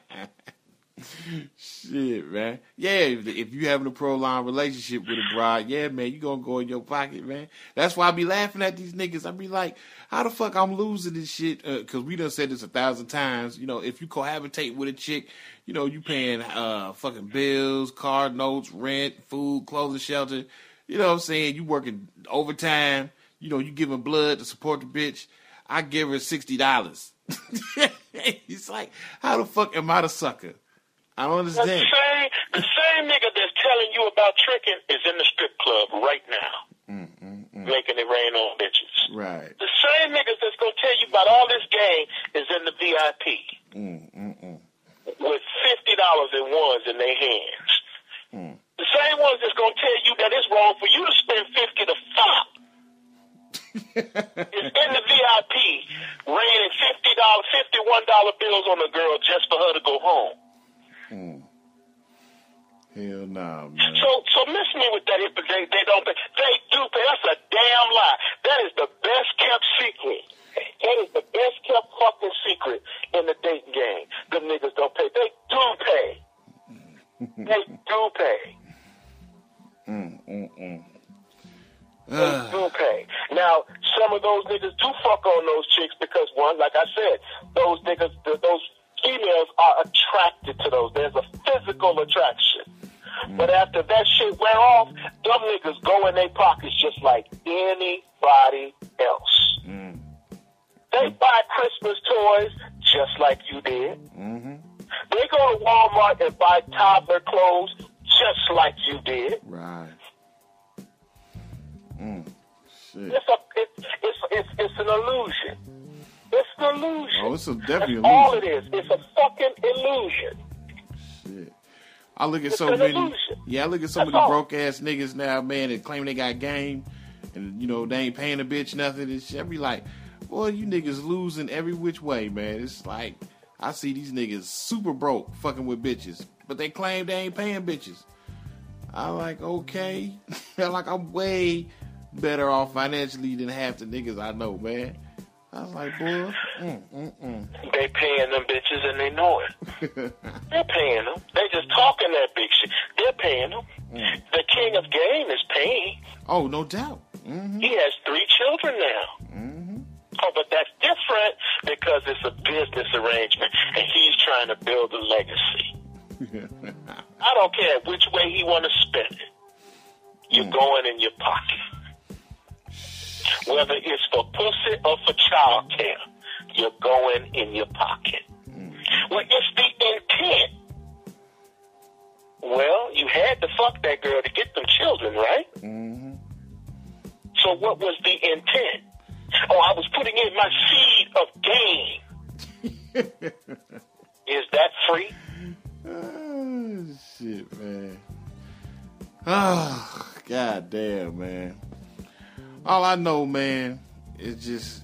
Shit, man. Yeah, if you having a prolonged relationship with a bride, yeah, man, you gonna go in your pocket, man. That's why I be laughing at these niggas. I be like, how the fuck I'm losing this shit? Because we done said this 1,000 times. If you cohabitate with a chick, you paying fucking bills, car notes, rent, food, clothing, shelter. You know what I'm saying? You working overtime. You giving blood to support the bitch. I give her $60. It's like, how the fuck am I the sucker? I don't understand. The same nigga that's telling you about tricking is in the strip club right now. Making it rain on bitches. Right. The same niggas that's going to tell you about all this game is in the VIP. With $50 in ones in their hands. The same ones that's going to tell you that it's wrong for you to spend $50 to stop. It's in the VIP, raining $50 on a girl just for her to go home. Hell nah, man. So miss me with that. They don't pay. They do pay. That's a damn lie. That is the best kept secret. That is the best kept fucking secret in the dating game. Them niggas don't pay. They do pay. They do pay. They do pay. Now, some of those niggas do fuck on those chicks because, one, like I said, those niggas, those females are attracted to those. There's a physical attraction. But after that shit wear off, them niggas go in their pockets just like anybody else. They buy Christmas toys just like you did. They go to Walmart and buy toddler clothes just like you did. Right. Shit. It's an illusion. It's an illusion. Oh, it's definitely That's all it is. It's a fucking illusion. Shit. I look at It's so an many. illusion. Yeah, I look at so That's many all. broke ass niggas now, man, that claim they got game, and they ain't paying a bitch nothing and shit. I be like, boy, you niggas losing every which way, man. It's like I see these niggas super broke fucking with bitches, but they claim they ain't paying bitches. I'm like, okay, like I'm way better off financially than half the niggas I know, man. I was like, boy, They paying them bitches and they know it. They're paying them. They just talking that big shit. They're paying them. The king of game is paying. Oh, no doubt. He has 3 children now. Oh, but that's different because it's a business arrangement and he's trying to build a legacy. I don't care which way he want to spend it. You're going in your pocket. Whether it's for pussy or for child care, you're going in your pocket. Well, it's the intent. Well, you had to fuck that girl to get them children, right? So what was the intent? Oh, I was putting in my seed of gain. Is that free? Oh, shit, man. Oh, god damn, man. All I know, man, is just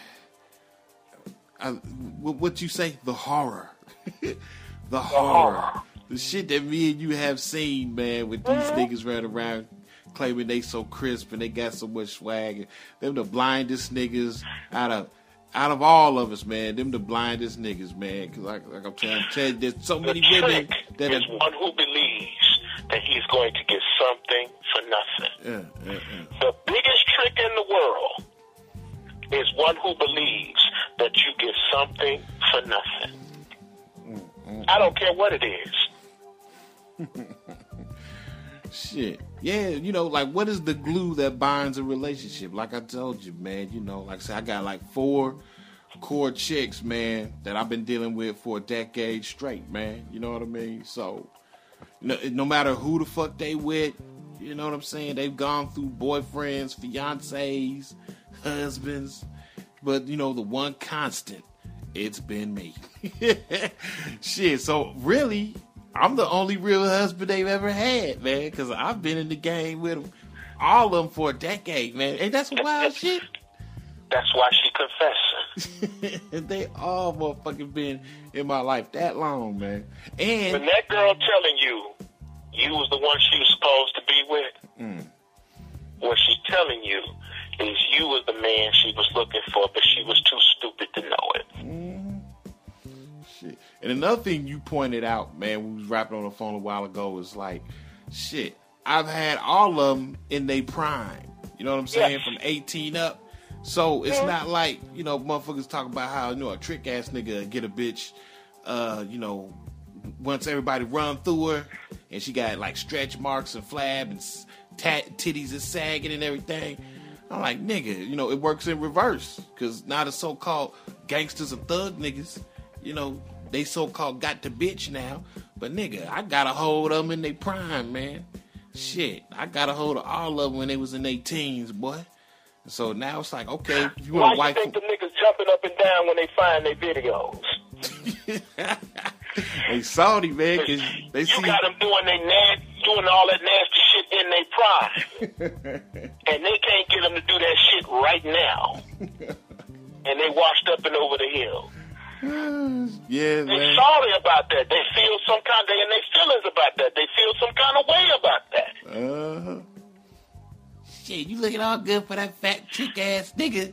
what you say, the horror. The horror. The shit that me and you have seen, man, with these niggas running around claiming they so crisp and they got so much swag. And them the blindest niggas out of all of us, man. Them the blindest niggas, man. Because like I'm trying to tell you, there's so many women that is one who believes that he's going to get something for nothing. The biggest trick in the world is one who believes that you get something for nothing. I don't care what it is. Shit. Yeah, like what is the glue that binds a relationship? Like I told you, man, like I said, I got like 4 core chicks, man, that I've been dealing with for a decade straight, man. You know what I mean? So, no matter who the fuck they with, you know what I'm saying? They've gone through boyfriends, fiancés, husbands, but the one constant, it's been me. Shit, so really, I'm the only real husband they've ever had, man, because I've been in the game with them, all of them for a decade, man. And that's wild shit. That's why she confessing. And they all motherfucking been in my life that long, man. And when that girl telling you was the one she was supposed to be with, what she's telling you is you was the man she was looking for, but she was too stupid to know it. Shit. And another thing you pointed out, man, when we was rapping on the phone a while ago, is like, shit, I've had all of them in their prime. You know what I'm saying? Yes. From 18 up. So it's not like, motherfuckers talk about how, a trick ass nigga get a bitch, once everybody run through her and she got like stretch marks and flab and titties is sagging and everything. I'm like, nigga, it works in reverse. Because now the so-called gangsters and thug niggas, they so-called got the bitch now. But nigga, I got a hold of them in their prime, man. Shit, I got a hold of all of them when they was in their teens, boy. So now it's like, okay, if you want to wife... Why you think the niggas jumping up and down when they find their videos? They salty, man, because they see... You got them doing all that nasty shit in their prime. And they can't get them to do that shit right now. And they washed up and over the hill. Yeah, They're man. sorry about that. They feel some kind of, and they feelings about that. They feel some kind of way about that. Uh-huh. Shit, you looking all good for that fat chick ass nigga.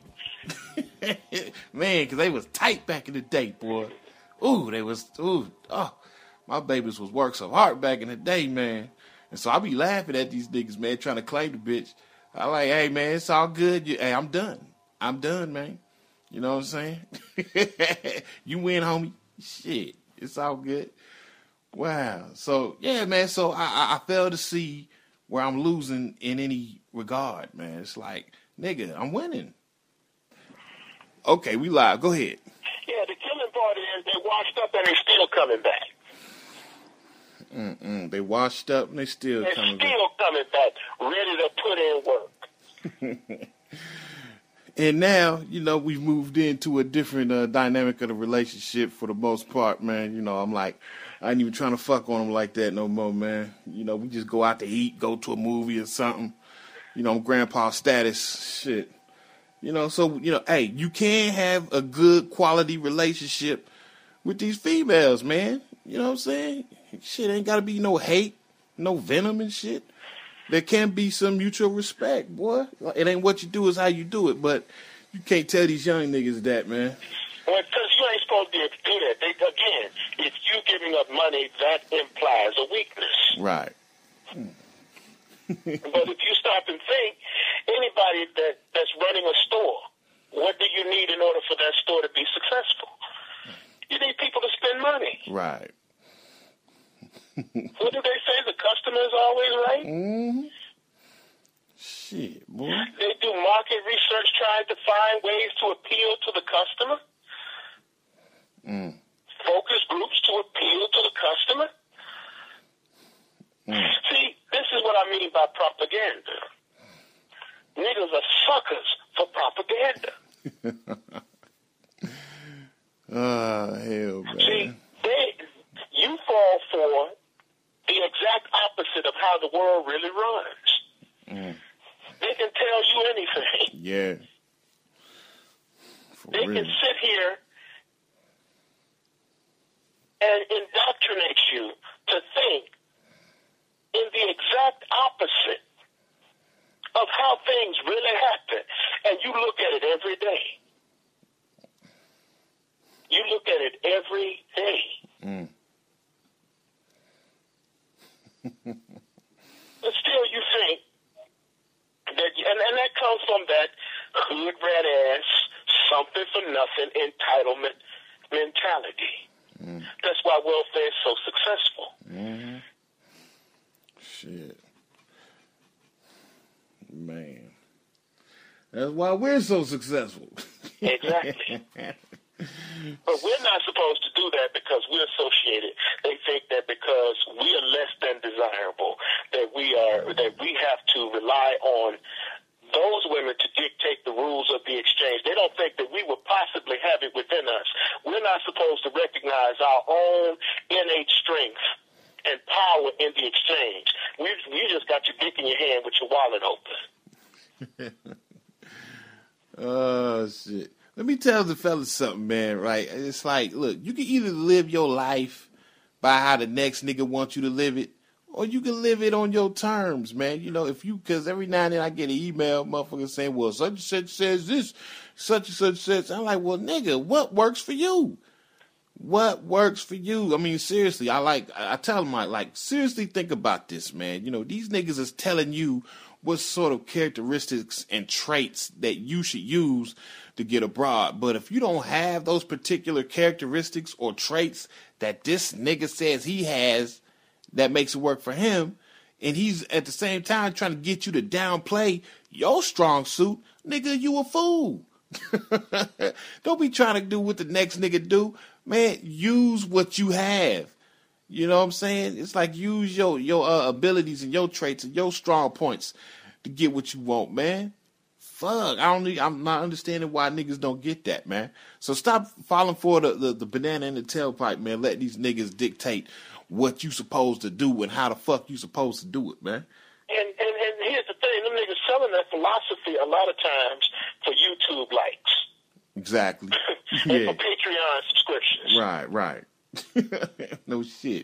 Man, because they was tight back in the day, boy. Ooh, my babies was work so hard back in the day, man. And so I be laughing at these niggas, man, trying to claim the bitch. I like, hey, man, it's all good. Hey, I'm done. I'm done, man. You know what I'm saying? You win, homie. Shit, it's all good. Wow. So, yeah, man, so I fail to see where I'm losing in any regard, man. It's like, nigga, I'm winning. Okay, we live. Go ahead. Yeah, the killing part is they washed up and they still coming back. They washed up and they still coming back. They're still coming back, ready to put in work. And now, you know, we've moved into a different dynamic of the relationship for the most part, man. You know, I'm like, I ain't even trying to fuck on them like that no more, man. You know, we just go out to eat, go to a movie or something. You know, I'm grandpa status, shit. You know, so, you know, hey, you can have a good quality relationship with these females, man. You know what I'm saying? Shit, ain't got to be no hate, no venom and shit. There can be some mutual respect, boy. It ain't what you do, it's how you do it. But you can't tell these young niggas that, man. Well, because you ain't supposed to do that. Again, if you giving up money, that implies a weakness. Right. But if you stop and think, anybody that's running a store, what do you need in order for that store to be successful? You need people to spend money. Right. What do they say? The customer is always right? Mm-hmm. Shit, boy. They do market research trying to find ways to appeal to the customer. Focus groups to appeal to the customer. See, this is what I mean by propaganda. Niggas are suckers for propaganda. Hell, man. See, you fall for the exact opposite of how the world really runs. They can tell you anything. Yeah. They can sit here and indoctrinate you to think in the exact opposite of how things really happen. And you look at it every day. You look at it every day. But still you think that, and that comes from that hood rat ass, something for nothing entitlement mentality. That's why welfare is so successful. Shit. Man. That's why we're so successful. Exactly. But we're not supposed to do that because we're associated. They think that because we are less than desirable, that we have to rely on those women to dictate the rules of the exchange. They don't think that we would possibly have it within us. We're not supposed to recognize our own innate strength and power in the exchange. You just got your dick in your hand with your wallet open. Oh, shit. Let me tell the fellas something, man, right? It's like, look, you can either live your life by how the next nigga wants you to live it, or you can live it on your terms, man. You know, because every now and then I get an email, motherfucker saying, well, such and such says this, such and such says. I'm like, well, nigga, what works for you? What works for you? I mean, seriously, I tell them, like, seriously think about this, man. You know, these niggas is telling you what sort of characteristics and traits that you should use to get abroad. But if you don't have those particular characteristics or traits that this nigga says he has that makes it work for him, and he's at the same time trying to get you to downplay your strong suit, nigga, you a fool. Don't be trying to do what the next nigga do. Man, use what you have. You know what I'm saying? It's like use your abilities and your traits and your strong points to get what you want, man. Fuck, I'm not understanding why niggas don't get that, man. So stop falling for the banana in the tailpipe, man. Let these niggas dictate what you supposed to do and how the fuck you supposed to do it, man. And here's the thing, them niggas selling that philosophy a lot of times for YouTube likes. Exactly. And Yeah. for Patreon subscriptions. Right. No shit.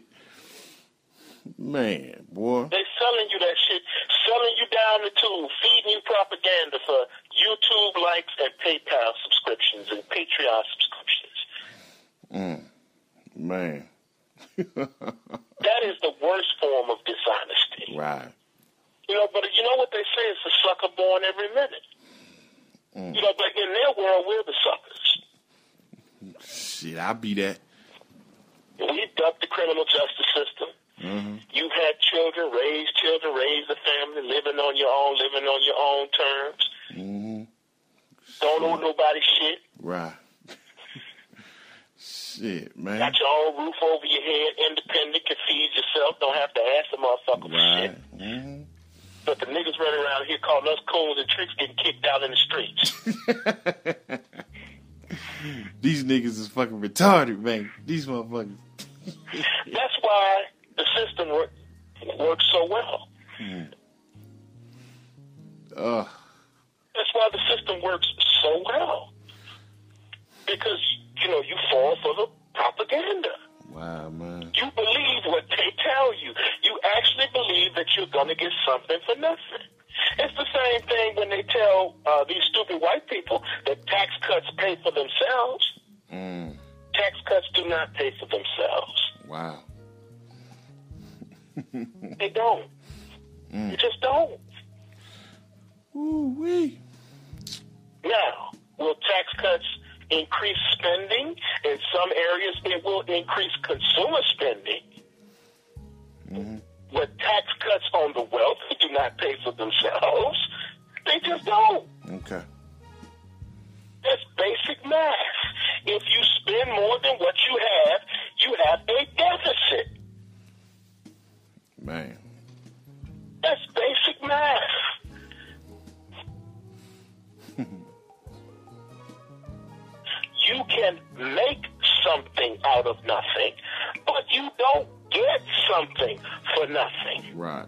Man, boy. They selling you that shit, selling you down the tube, feeding you propaganda for YouTube likes and PayPal subscriptions and Patreon subscriptions. Man. That is the worst form of dishonesty. Right. You know, but you know what they say? It's a sucker born every minute. You know, but in their world, we're the suckers. Shit, I'll be that. We dubbed the criminal justice system. You've had children, raised a family, living on your own terms. Don't owe nobody shit. Right. Shit, man. Got your own roof over your head, independent, can feed yourself, don't have to ask the motherfucker for shit. But the niggas running around here calling us coons and tricks getting kicked out in the streets. These niggas is fucking retarded, man. These motherfuckers. That's why the system works so well. That's why the system works so well. Because, you know, you fall for the propaganda. Wow, man. You believe what they tell you. You actually believe that you're going to get something for nothing. It's the same thing when they tell these stupid white people that tax cuts pay for themselves. Tax cuts do not pay for themselves. Wow. They don't. They just don't. Ooh-wee. Now, will tax cuts increase spending? In some areas, it will increase consumer spending. But tax cuts on the wealthy do not pay for themselves. They just don't. Okay. That's basic math. If you spend more than what you have a deficit. Man. That's basic math. You can make something out of nothing, but you don't get something for nothing. Right.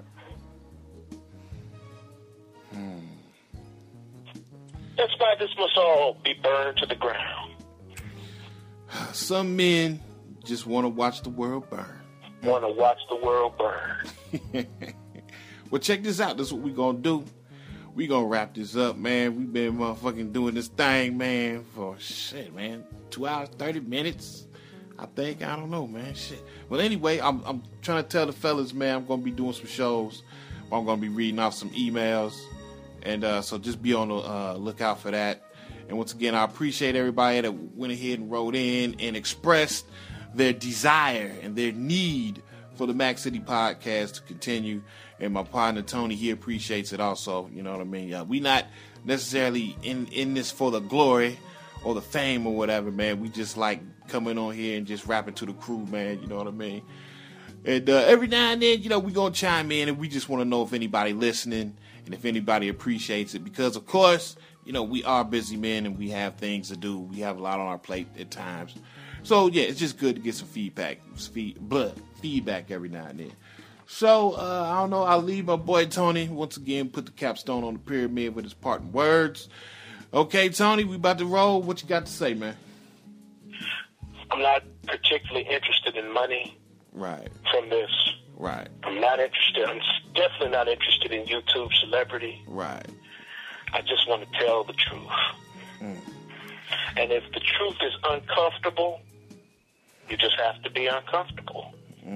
That's why this must all be burned to the ground. Some men just want to watch the world burn. Want to watch the world burn. Well, check this out. This is what we gonna do. We gonna wrap this up, man. We've been motherfucking doing this thing, man, for shit, man. 2 hours, 30 minutes. I think. I don't know, man. Shit. Well, anyway, I'm trying to tell the fellas, man, I'm gonna be doing some shows. I'm gonna be reading off some emails. And so just be on the lookout for that. And once again, I appreciate everybody that went ahead and wrote in and expressed their desire and their need for the Mac City podcast to continue. And my partner Tony, he appreciates it also. You know what I mean? We not necessarily in this for the glory or the fame or whatever, man. We just like coming on here and just rapping to the crew, man. You know what I mean? And every now and then, you know, we gonna chime in and we just want to know if anybody listening and if anybody appreciates it. Because, of course, you know, we are busy men and we have things to do. We have a lot on our plate at times. So, yeah, it's just good to get some feedback every now and then. So, I don't know. I'll leave my boy Tony, once again, put the capstone on the pyramid with his parting words. Okay, Tony, we about to roll. What you got to say, man? I'm not particularly interested in money from this. Right. I'm not interested. I'm definitely not interested in YouTube celebrity. Right. I just want to tell the truth. And if the truth is uncomfortable, you just have to be uncomfortable.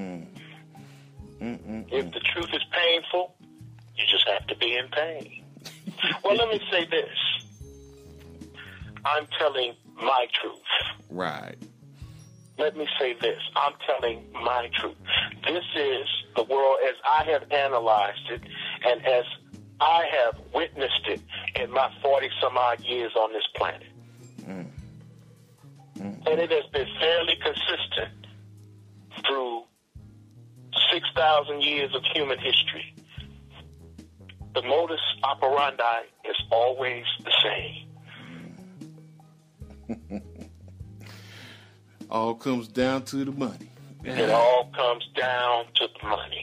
If the truth is painful, you just have to be in pain. Well, let me say this. I'm telling my truth. Right. Let me say this. I'm telling my truth. This is the world as I have analyzed it and as I have witnessed it in my 40-some-odd years on this planet. And it has been fairly consistent through 6,000 years of human history. The modus operandi is always the same. All comes down to the money. It all comes down to the money.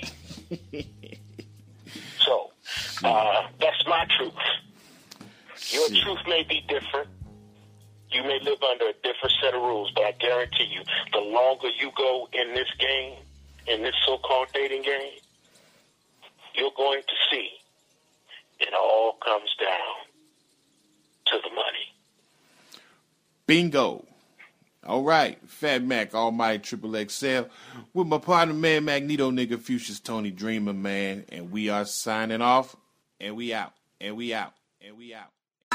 So, that's my truth. Your truth may be different. You may live under a different set of rules, but I guarantee you, the longer you go in this game, in this so-called dating game, you're going to see it all comes down to the money. Bingo. All right, Fat Mac, Almighty Triple XL, with my partner, man, Magneto, nigga, Fuchsia's Tony Dreamer, man, and we are signing off, and we out, and we out, and we out.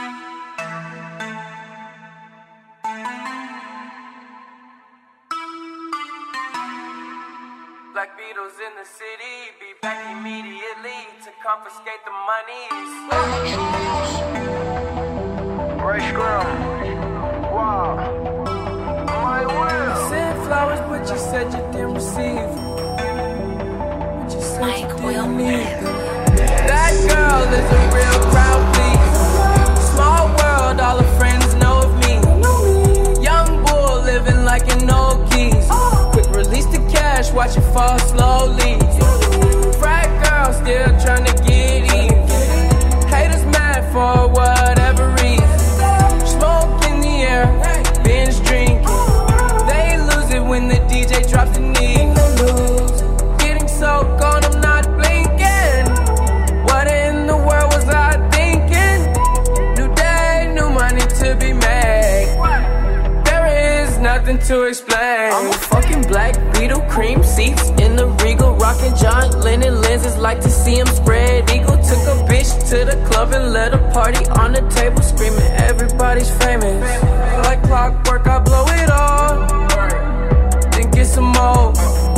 Black Beatles in the city, be back immediately to confiscate the monies. Ray Scrum. Wow. My will. Sent flowers, but you said you didn't receive. But you said you didn't need them. That girl is a real crowd, please. Small world, all her friends know of me. Young bull living like an old keys. Quick release the cash, watch it fall slowly. Frat girl still trying to get even. Haters mad for whatever reason. Smoke in the air, binge drinking. They lose it when the DJ drops the knee. Getting so gone, I'm not blinking. What in the world was I thinking? New day, new money to be made. There is nothing to explain. I'm a fucking Black Beetle, cream seats in the Regal, rocking John Lennon lenses, like to see him spread eagle. Took a bitch to the club and let a party on the table, screaming everybody's famous. Like clockwork, I blow it all, then get some more.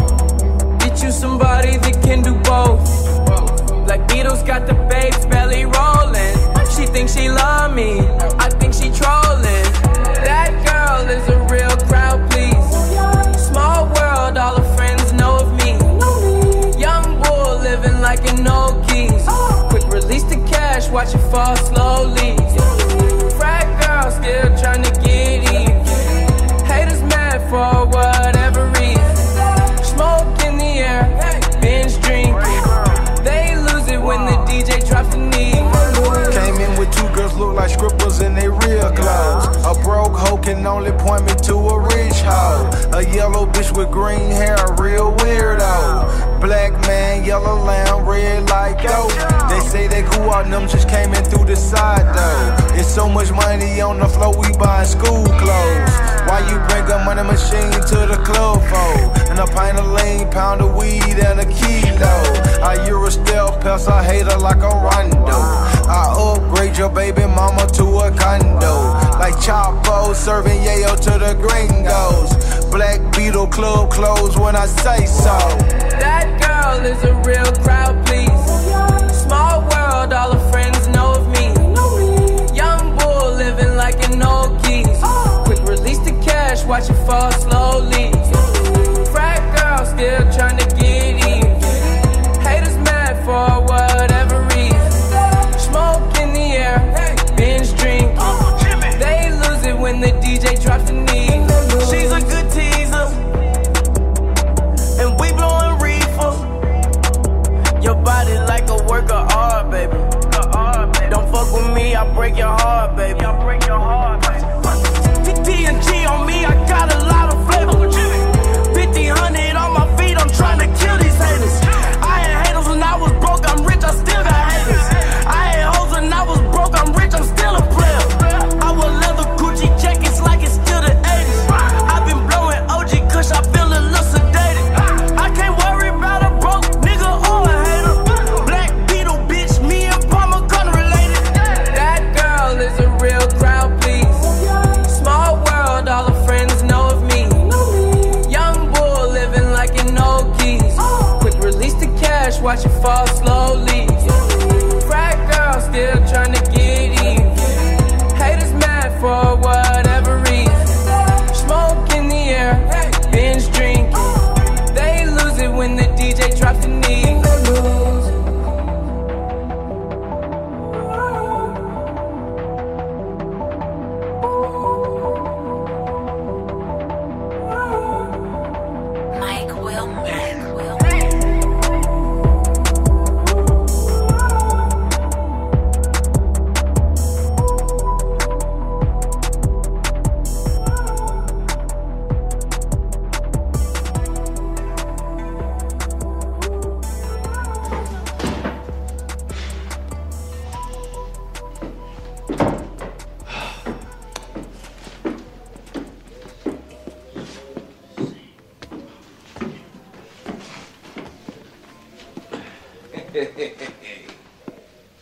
Get you somebody that can do both. Black Beetle's got the babes belly rolling. She thinks she love me, I think she trolling. That girl is a real crowd, please. Small world, all her friends know of me. Young bull living like an old keys. Quick release the cash, watch it fall slowly. Frat girl still trying to get even. Haters mad for whatever reason. Smoke in the air, binge drinking. They lose it when the DJ drops the knee. Came in with two girls look like strippers in their real clothes. A broke hoe can only point me to a rich hoe. A yellow bitch with green hair, a real weirdo. Black man, yellow lamb, red like dope. They say they cool out, them just came in through the side though. It's so much money on the floor, we buying school clothes. Why you bring a money machine to the club for? And a pint of lean, pound of weed, and a kilo. I Euro stealth pest, I hate her like a rondo. I upgrade your baby mama to a condo. Like Chapo serving yayo to the gringos. Black Beetle club closed when I say so. That girl is a real crowd, please. Small world, all her friends know of me. Young bull living like an old keys. Quick release the cash, watch it fall slowly. Frat girl still trying to get even. Haters mad for whatever reason. Smoke in the air, binge drinking. They lose it when the DJ drops the knee. She's a good teaser, and we blowing reefer. Your body like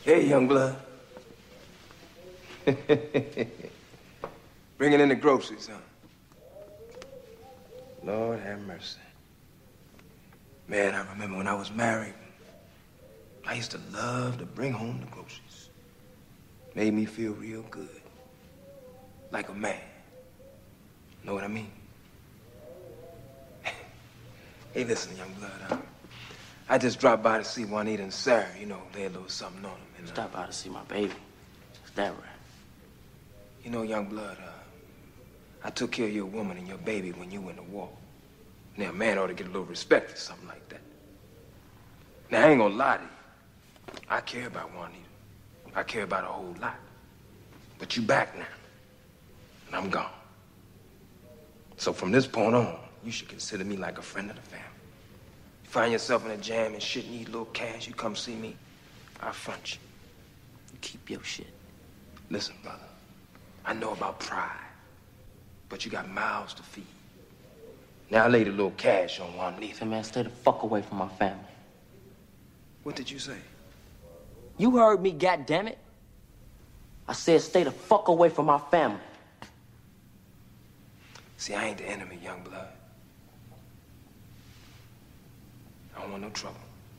Hey, young blood. Bringing in the groceries, huh? Lord have mercy. Man, I remember when I was married, I used to love to bring home the groceries. Made me feel real good. Like a man. Know what I mean? Hey, listen, young blood. I just dropped by to see Juanita and Sarah. You know, they had a little something on them. And, Stop by to see my baby. Is that right? You know, young blood, I took care of your woman and your baby when you went to war. Now, a man ought to get a little respect for something like that. Now, I ain't gonna lie to you. I care about Juanita. I care about a whole lot. But you back now, and I'm gone. So from this point on, you should consider me like a friend of the family. You find yourself in a jam and shit, need a little cash, you come see me, I'll front you. You keep your shit. Listen, brother, I know about pride, but you got mouths to feed. Now I laid a little cash on Juanita. Hey, man, stay the fuck away from my family. What did you say? You heard me, goddammit. I said stay the fuck away from my family. See, I ain't the enemy, young blood. I don't want no trouble.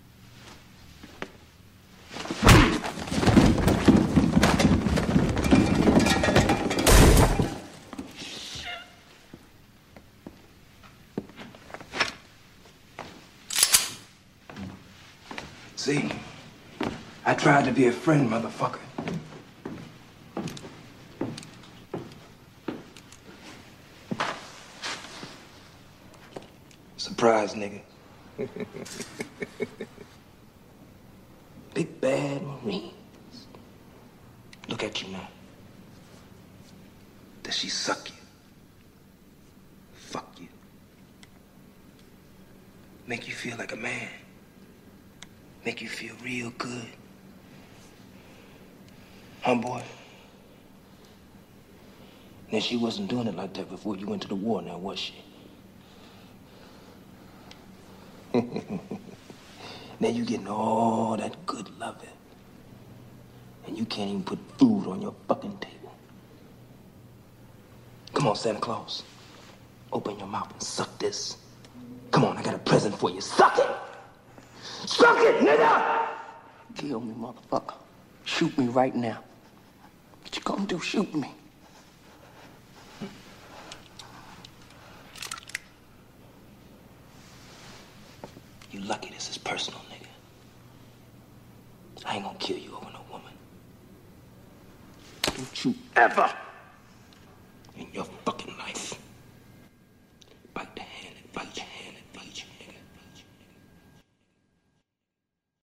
See, I tried to be a friend, motherfucker. Surprise, nigga. Big bad Marines. Look at you now. Does she suck you? Fuck you. Make you feel like a man. Make you feel real good. Huh, boy? Now, she wasn't doing it like that before you went to the war now, was she? Now you getting all that good loving. And you can't even put food on your fucking table. Come on, Santa Claus. Open your mouth and suck this. Come on, I got a present for you. Suck it! Suck it, nigga! Kill me, motherfucker. Shoot me right now. What you gonna do? Shoot me. You lucky this is personal, nigga. I ain't gonna kill you over no woman. Don't you ever in your fucking